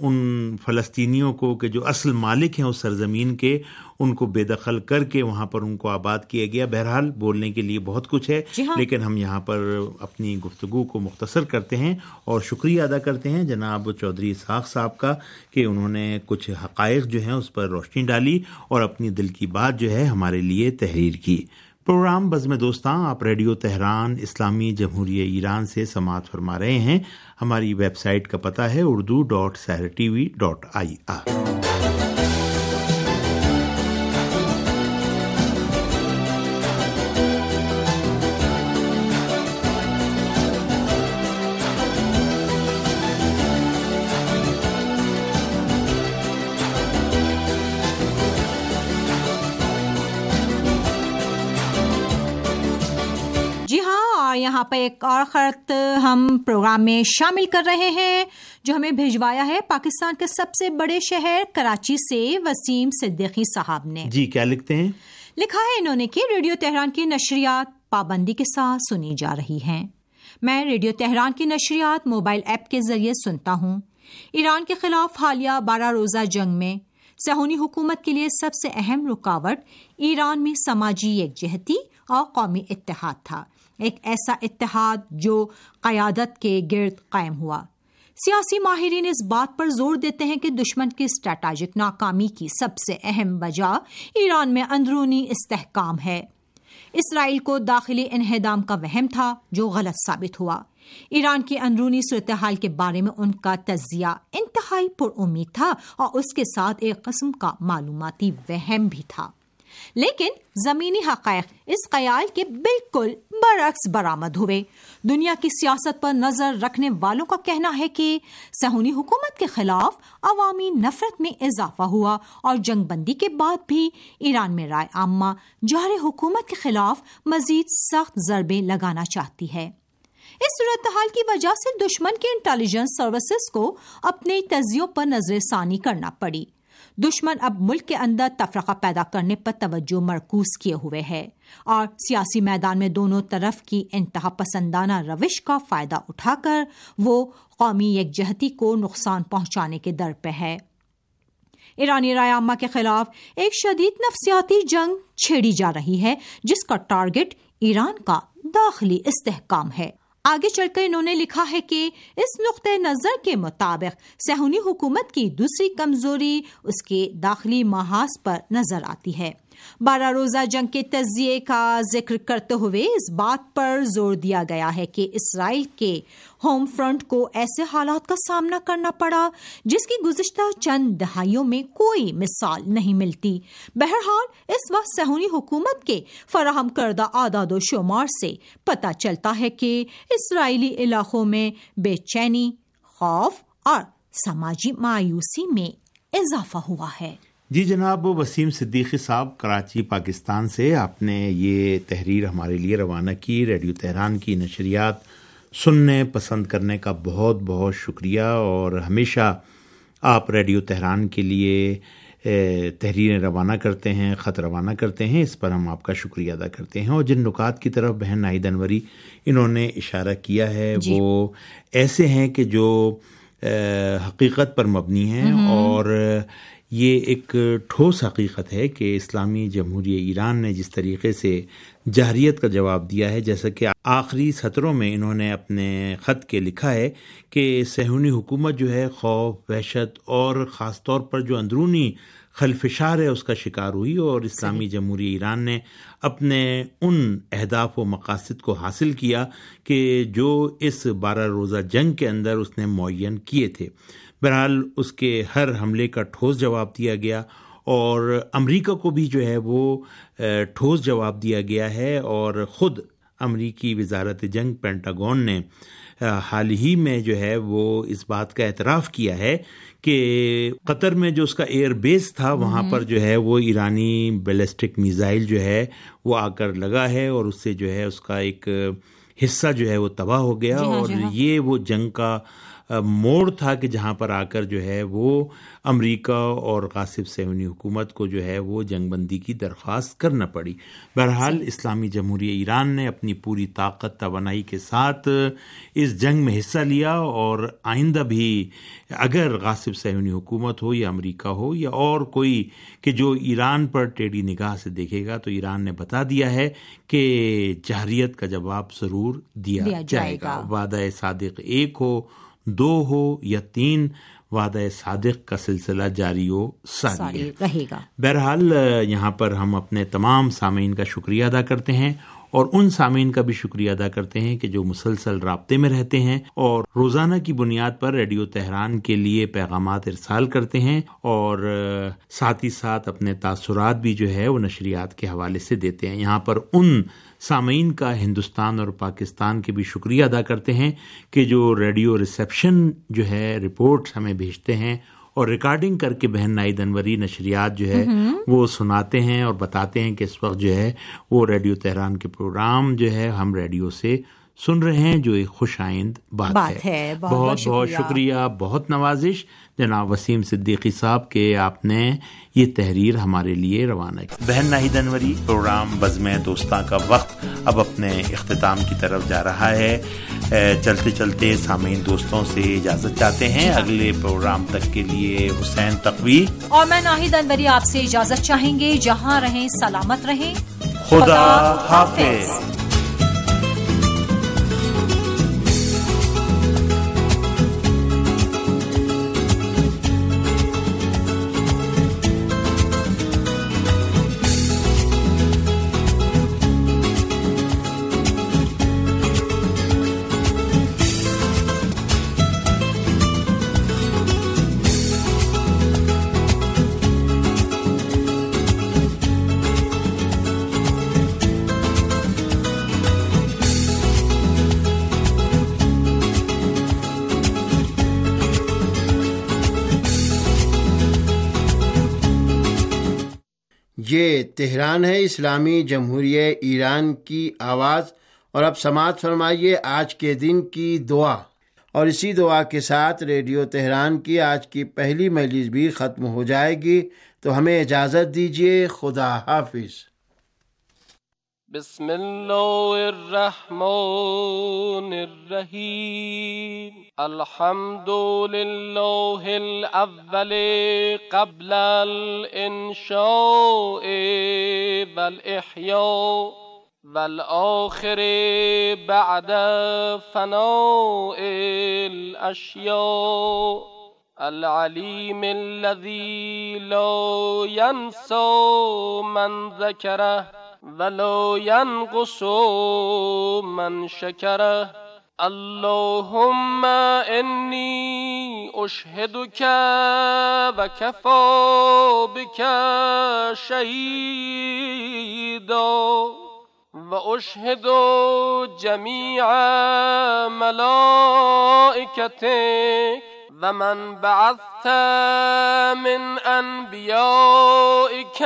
ان فلسطینیوں کو کہ جو اصل مالک ہیں اس سرزمین کے، ان کو بے دخل کر کے وہاں پر ان کو آباد کیا گیا۔ بہرحال بولنے کے لیے بہت کچھ ہے، لیکن ہم یہاں پر اپنی گفتگو کو مختصر کرتے ہیں، اور شکریہ ادا کرتے ہیں جناب چودھری اسحاق صاحب کا کہ انہوں نے کچھ حقائق جو ہیں اس پر روشنی ڈالی اور اپنی دل کی بات جو ہے ہمارے لیے تحریر کی۔ پروگرام بزم دوستاں آپ ریڈیو تہران اسلامی جمہوریہ ایران سے سماعت فرما رہے ہیں۔ ہماری ویب سائٹ کا پتہ ہے Urdu dot Sahar T V dot I R. یہاں پہ ایک اور خط ہم پروگرام میں شامل کر رہے ہیں جو ہمیں بھیجوایا ہے پاکستان کے سب سے بڑے شہر کراچی سے وسیم صدیقی صاحب نے۔ جی کیا لکھتے ہیں؟ لکھا ہے انہوں نے کہ ریڈیو تہران کی نشریات پابندی کے ساتھ سنی جا رہی ہیں۔ میں ریڈیو تہران کی نشریات موبائل ایپ کے ذریعے سنتا ہوں۔ ایران کے خلاف حالیہ بارہ روزہ جنگ میں صہیونی حکومت کے لیے سب سے اہم رکاوٹ ایران میں سماجی یکجہتی اور قومی اتحاد تھا، ایک ایسا اتحاد جو قیادت کے گرد قائم ہوا۔ سیاسی ماہرین اس بات پر زور دیتے ہیں کہ دشمن کی اسٹریٹجک ناکامی کی سب سے اہم وجہ ایران میں اندرونی استحکام ہے۔ اسرائیل کو داخلی انہدام کا وہم تھا جو غلط ثابت ہوا۔ ایران کی اندرونی صورتحال کے بارے میں ان کا تجزیہ انتہائی پر امید تھا اور اس کے ساتھ ایک قسم کا معلوماتی وہم بھی تھا، لیکن زمینی حقائق اس خیال کے بالکل برعکس برآمد ہوئے۔ دنیا کی سیاست پر نظر رکھنے والوں کا کہنا ہے کہ صہیونی حکومت کے خلاف عوامی نفرت میں اضافہ ہوا اور جنگ بندی کے بعد بھی ایران میں رائے عامہ جارح حکومت کے خلاف مزید سخت ضربیں لگانا چاہتی ہے۔ اس صورتحال کی وجہ سے دشمن کے انٹیلیجنس سروسز کو اپنے تجزیوں پر نظر ثانی کرنا پڑی۔ دشمن اب ملک کے اندر تفرقہ پیدا کرنے پر توجہ مرکوز کیے ہوئے ہے اور سیاسی میدان میں دونوں طرف کی انتہا پسندانہ روش کا فائدہ اٹھا کر وہ قومی یکجہتی کو نقصان پہنچانے کے در پہ ہے۔ ایرانی رائے عامہ کے خلاف ایک شدید نفسیاتی جنگ چھیڑی جا رہی ہے جس کا ٹارگٹ ایران کا داخلی استحکام ہے۔ آگے چل کر انہوں نے لکھا ہے کہ اس نقطۂ نظر کے مطابق صہیونی حکومت کی دوسری کمزوری اس کے داخلی محاذ پر نظر آتی ہے۔ بارہ روزہ جنگ کے تجزیے کا ذکر کرتے ہوئے اس بات پر زور دیا گیا ہے کہ اسرائیل کے ہوم فرنٹ کو ایسے حالات کا سامنا کرنا پڑا جس کی گزشتہ چند دہائیوں میں کوئی مثال نہیں ملتی۔ بہرحال اس وقت صہیونی حکومت کے فراہم کردہ اعداد و شمار سے پتہ چلتا ہے کہ اسرائیلی علاقوں میں بے چینی، خوف اور سماجی مایوسی میں اضافہ ہوا ہے۔ جی جناب، وسیم صدیقی صاحب کراچی پاکستان سے آپ نے یہ تحریر ہمارے لیے روانہ کی۔ ریڈیو تہران کی نشریات سننے پسند کرنے کا بہت بہت شکریہ، اور ہمیشہ آپ ریڈیو تہران کے لیے تحریریں روانہ کرتے ہیں، خط روانہ کرتے ہیں، اس پر ہم آپ کا شکریہ ادا کرتے ہیں۔ اور جن نکات کی طرف بہن ناہید انوری انہوں نے اشارہ کیا ہے جی۔ وہ ایسے ہیں کہ جو حقیقت پر مبنی ہیں، اور یہ ایک ٹھوس حقیقت ہے کہ اسلامی جمہوریہ ایران نے جس طریقے سے جہریت کا جواب دیا ہے، جیسا کہ آخری سطروں میں انہوں نے اپنے خط کے لکھا ہے کہ صہیونی حکومت جو ہے خوف، وحشت اور خاص طور پر جو اندرونی خلفشار ہے اس کا شکار ہوئی، اور اسلامی جمہوریہ ایران نے اپنے ان اہداف و مقاصد کو حاصل کیا کہ جو اس بارہ روزہ جنگ کے اندر اس نے معین کیے تھے۔ بہرحال اس کے ہر حملے کا ٹھوس جواب دیا گیا، اور امریکہ کو بھی جو ہے وہ ٹھوس جواب دیا گیا ہے، اور خود امریکی وزارت جنگ پینٹاگون نے حال ہی میں جو ہے وہ اس بات کا اعتراف کیا ہے کہ قطر میں جو اس کا ایئر بیس تھا وہاں پر جو ہے وہ ایرانی بیلسٹک میزائل جو ہے وہ آ کر لگا ہے، اور اس سے جو ہے اس کا ایک حصہ جو ہے وہ تباہ ہو گیا، اور یہ وہ جنگ کا موڑ تھا کہ جہاں پر آ کر جو ہے وہ امریکہ اور غاصب صہیونی حکومت کو جو ہے وہ جنگ بندی کی درخواست کرنا پڑی۔ بہرحال اسلامی جمہوریہ ایران نے اپنی پوری طاقت توانائی کے ساتھ اس جنگ میں حصہ لیا، اور آئندہ بھی اگر غاصب صہیونی حکومت ہو یا امریکہ ہو یا اور کوئی کہ جو ایران پر ٹیڑھی نگاہ سے دیکھے گا، تو ایران نے بتا دیا ہے کہ جہریت کا جواب ضرور دیا, دیا جائے گا۔ وعدہ صادق ایک ہو، دو ہو یا تین، وعدہ صادق کا سلسلہ جاری و ساری رہے گا۔ بہرحال یہاں پر ہم اپنے تمام سامعین کا شکریہ ادا کرتے ہیں، اور ان سامعین کا بھی شکریہ ادا کرتے ہیں کہ جو مسلسل رابطے میں رہتے ہیں اور روزانہ کی بنیاد پر ریڈیو تہران کے لیے پیغامات ارسال کرتے ہیں، اور ساتھ ہی ساتھ اپنے تاثرات بھی جو ہے وہ نشریات کے حوالے سے دیتے ہیں۔ یہاں پر ان سامعین کا ہندوستان اور پاکستان کے بھی شکریہ ادا کرتے ہیں کہ جو ریڈیو ریسیپشن جو ہے رپورٹس ہمیں بھیجتے ہیں، اور ریکارڈنگ کر کے بہن ناہید انوری نشریات جو ہے وہ سناتے ہیں اور بتاتے ہیں کہ اس وقت جو ہے وہ ریڈیو تہران کے پروگرام جو ہے ہم ریڈیو سے سن رہے ہیں، جو ایک خوش آئند بات, بات ہے, ہے۔ بہت بہت شکریہ, بہت شکریہ، بہت نوازش جناب وسیم صدیقی صاحب کہ آپ نے یہ تحریر ہمارے لیے روانہ کی۔ بہن ناہید انوری، پروگرام بزم دوستاں کا وقت اب اپنے اختتام کی طرف جا رہا ہے۔ چلتے چلتے سامعین دوستوں سے اجازت چاہتے ہیں، اگلے پروگرام تک کے لیے حسین تقوی اور میں ناہید انوری آپ سے اجازت چاہیں گے۔ جہاں رہیں سلامت رہیں، خدا حافظ۔ یہ تہران ہے، اسلامی جمہوریہ ایران کی آواز، اور اب سماعت فرمائیے آج کے دن کی دعا، اور اسی دعا کے ساتھ ریڈیو تہران کی آج کی پہلی مجلس بھی ختم ہو جائے گی، تو ہمیں اجازت دیجیے، خدا حافظ۔ بسم اللہ الرحمن الرحیم، الحمد للہ الاول قبل الانشاء والاحیاء والآخر بعد فناء الأشياء العليم الذي لا ينسى من ذكره ولا ينقص من شكره. اللهم إني أشهدك وكفى بك شهيدا وأشهد جميع ملائكتك ومن بعثت من أنبيائك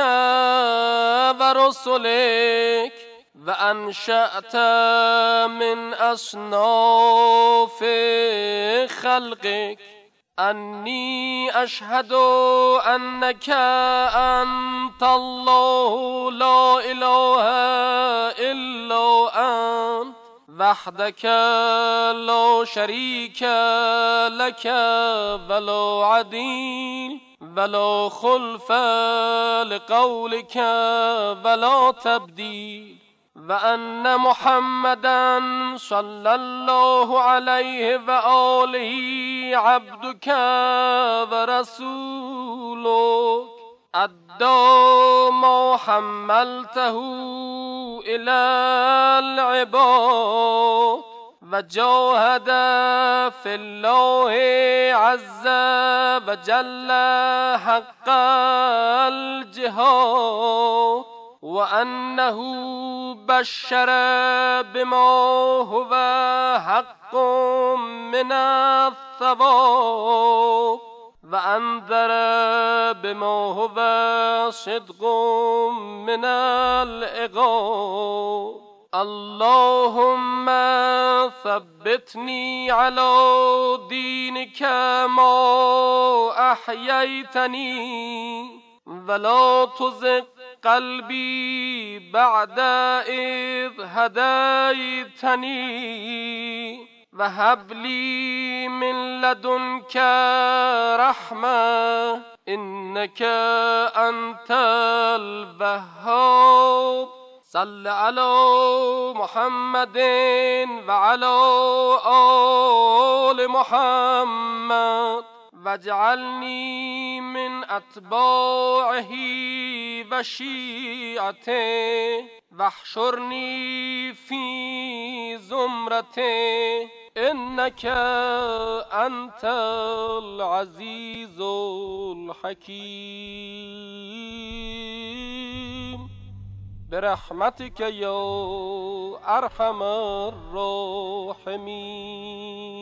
ورسلك وأنشأت من أصناف خلقك أني أشهد أنك أنت الله لا إله إلا أنت وحدك لا شريك لك ولا عديل ولا خلف لقولك ولا تبديل، وأن محمدا صلى الله عليه وآله عبدك ورسولك أدى ما حملته إلى العباد وجاهد في الله عز وجل حق الجهاد، وأنه بشر بما هو حق من الثواب وأنذر بما هو صدق من العقاب. اللهم ثبتني على دينك ما أحييتني ولا تزغ قلبي بعد إذ هديتني وهب لي من لدنك رحمة إنك أنت الوهاب. صل على محمد وعلى آل محمد واجعلني من أتباعه وشيعته واحشرني في زمرته إنك أنت العزيز الحكيم برحمتك يا أرحم الراحمين.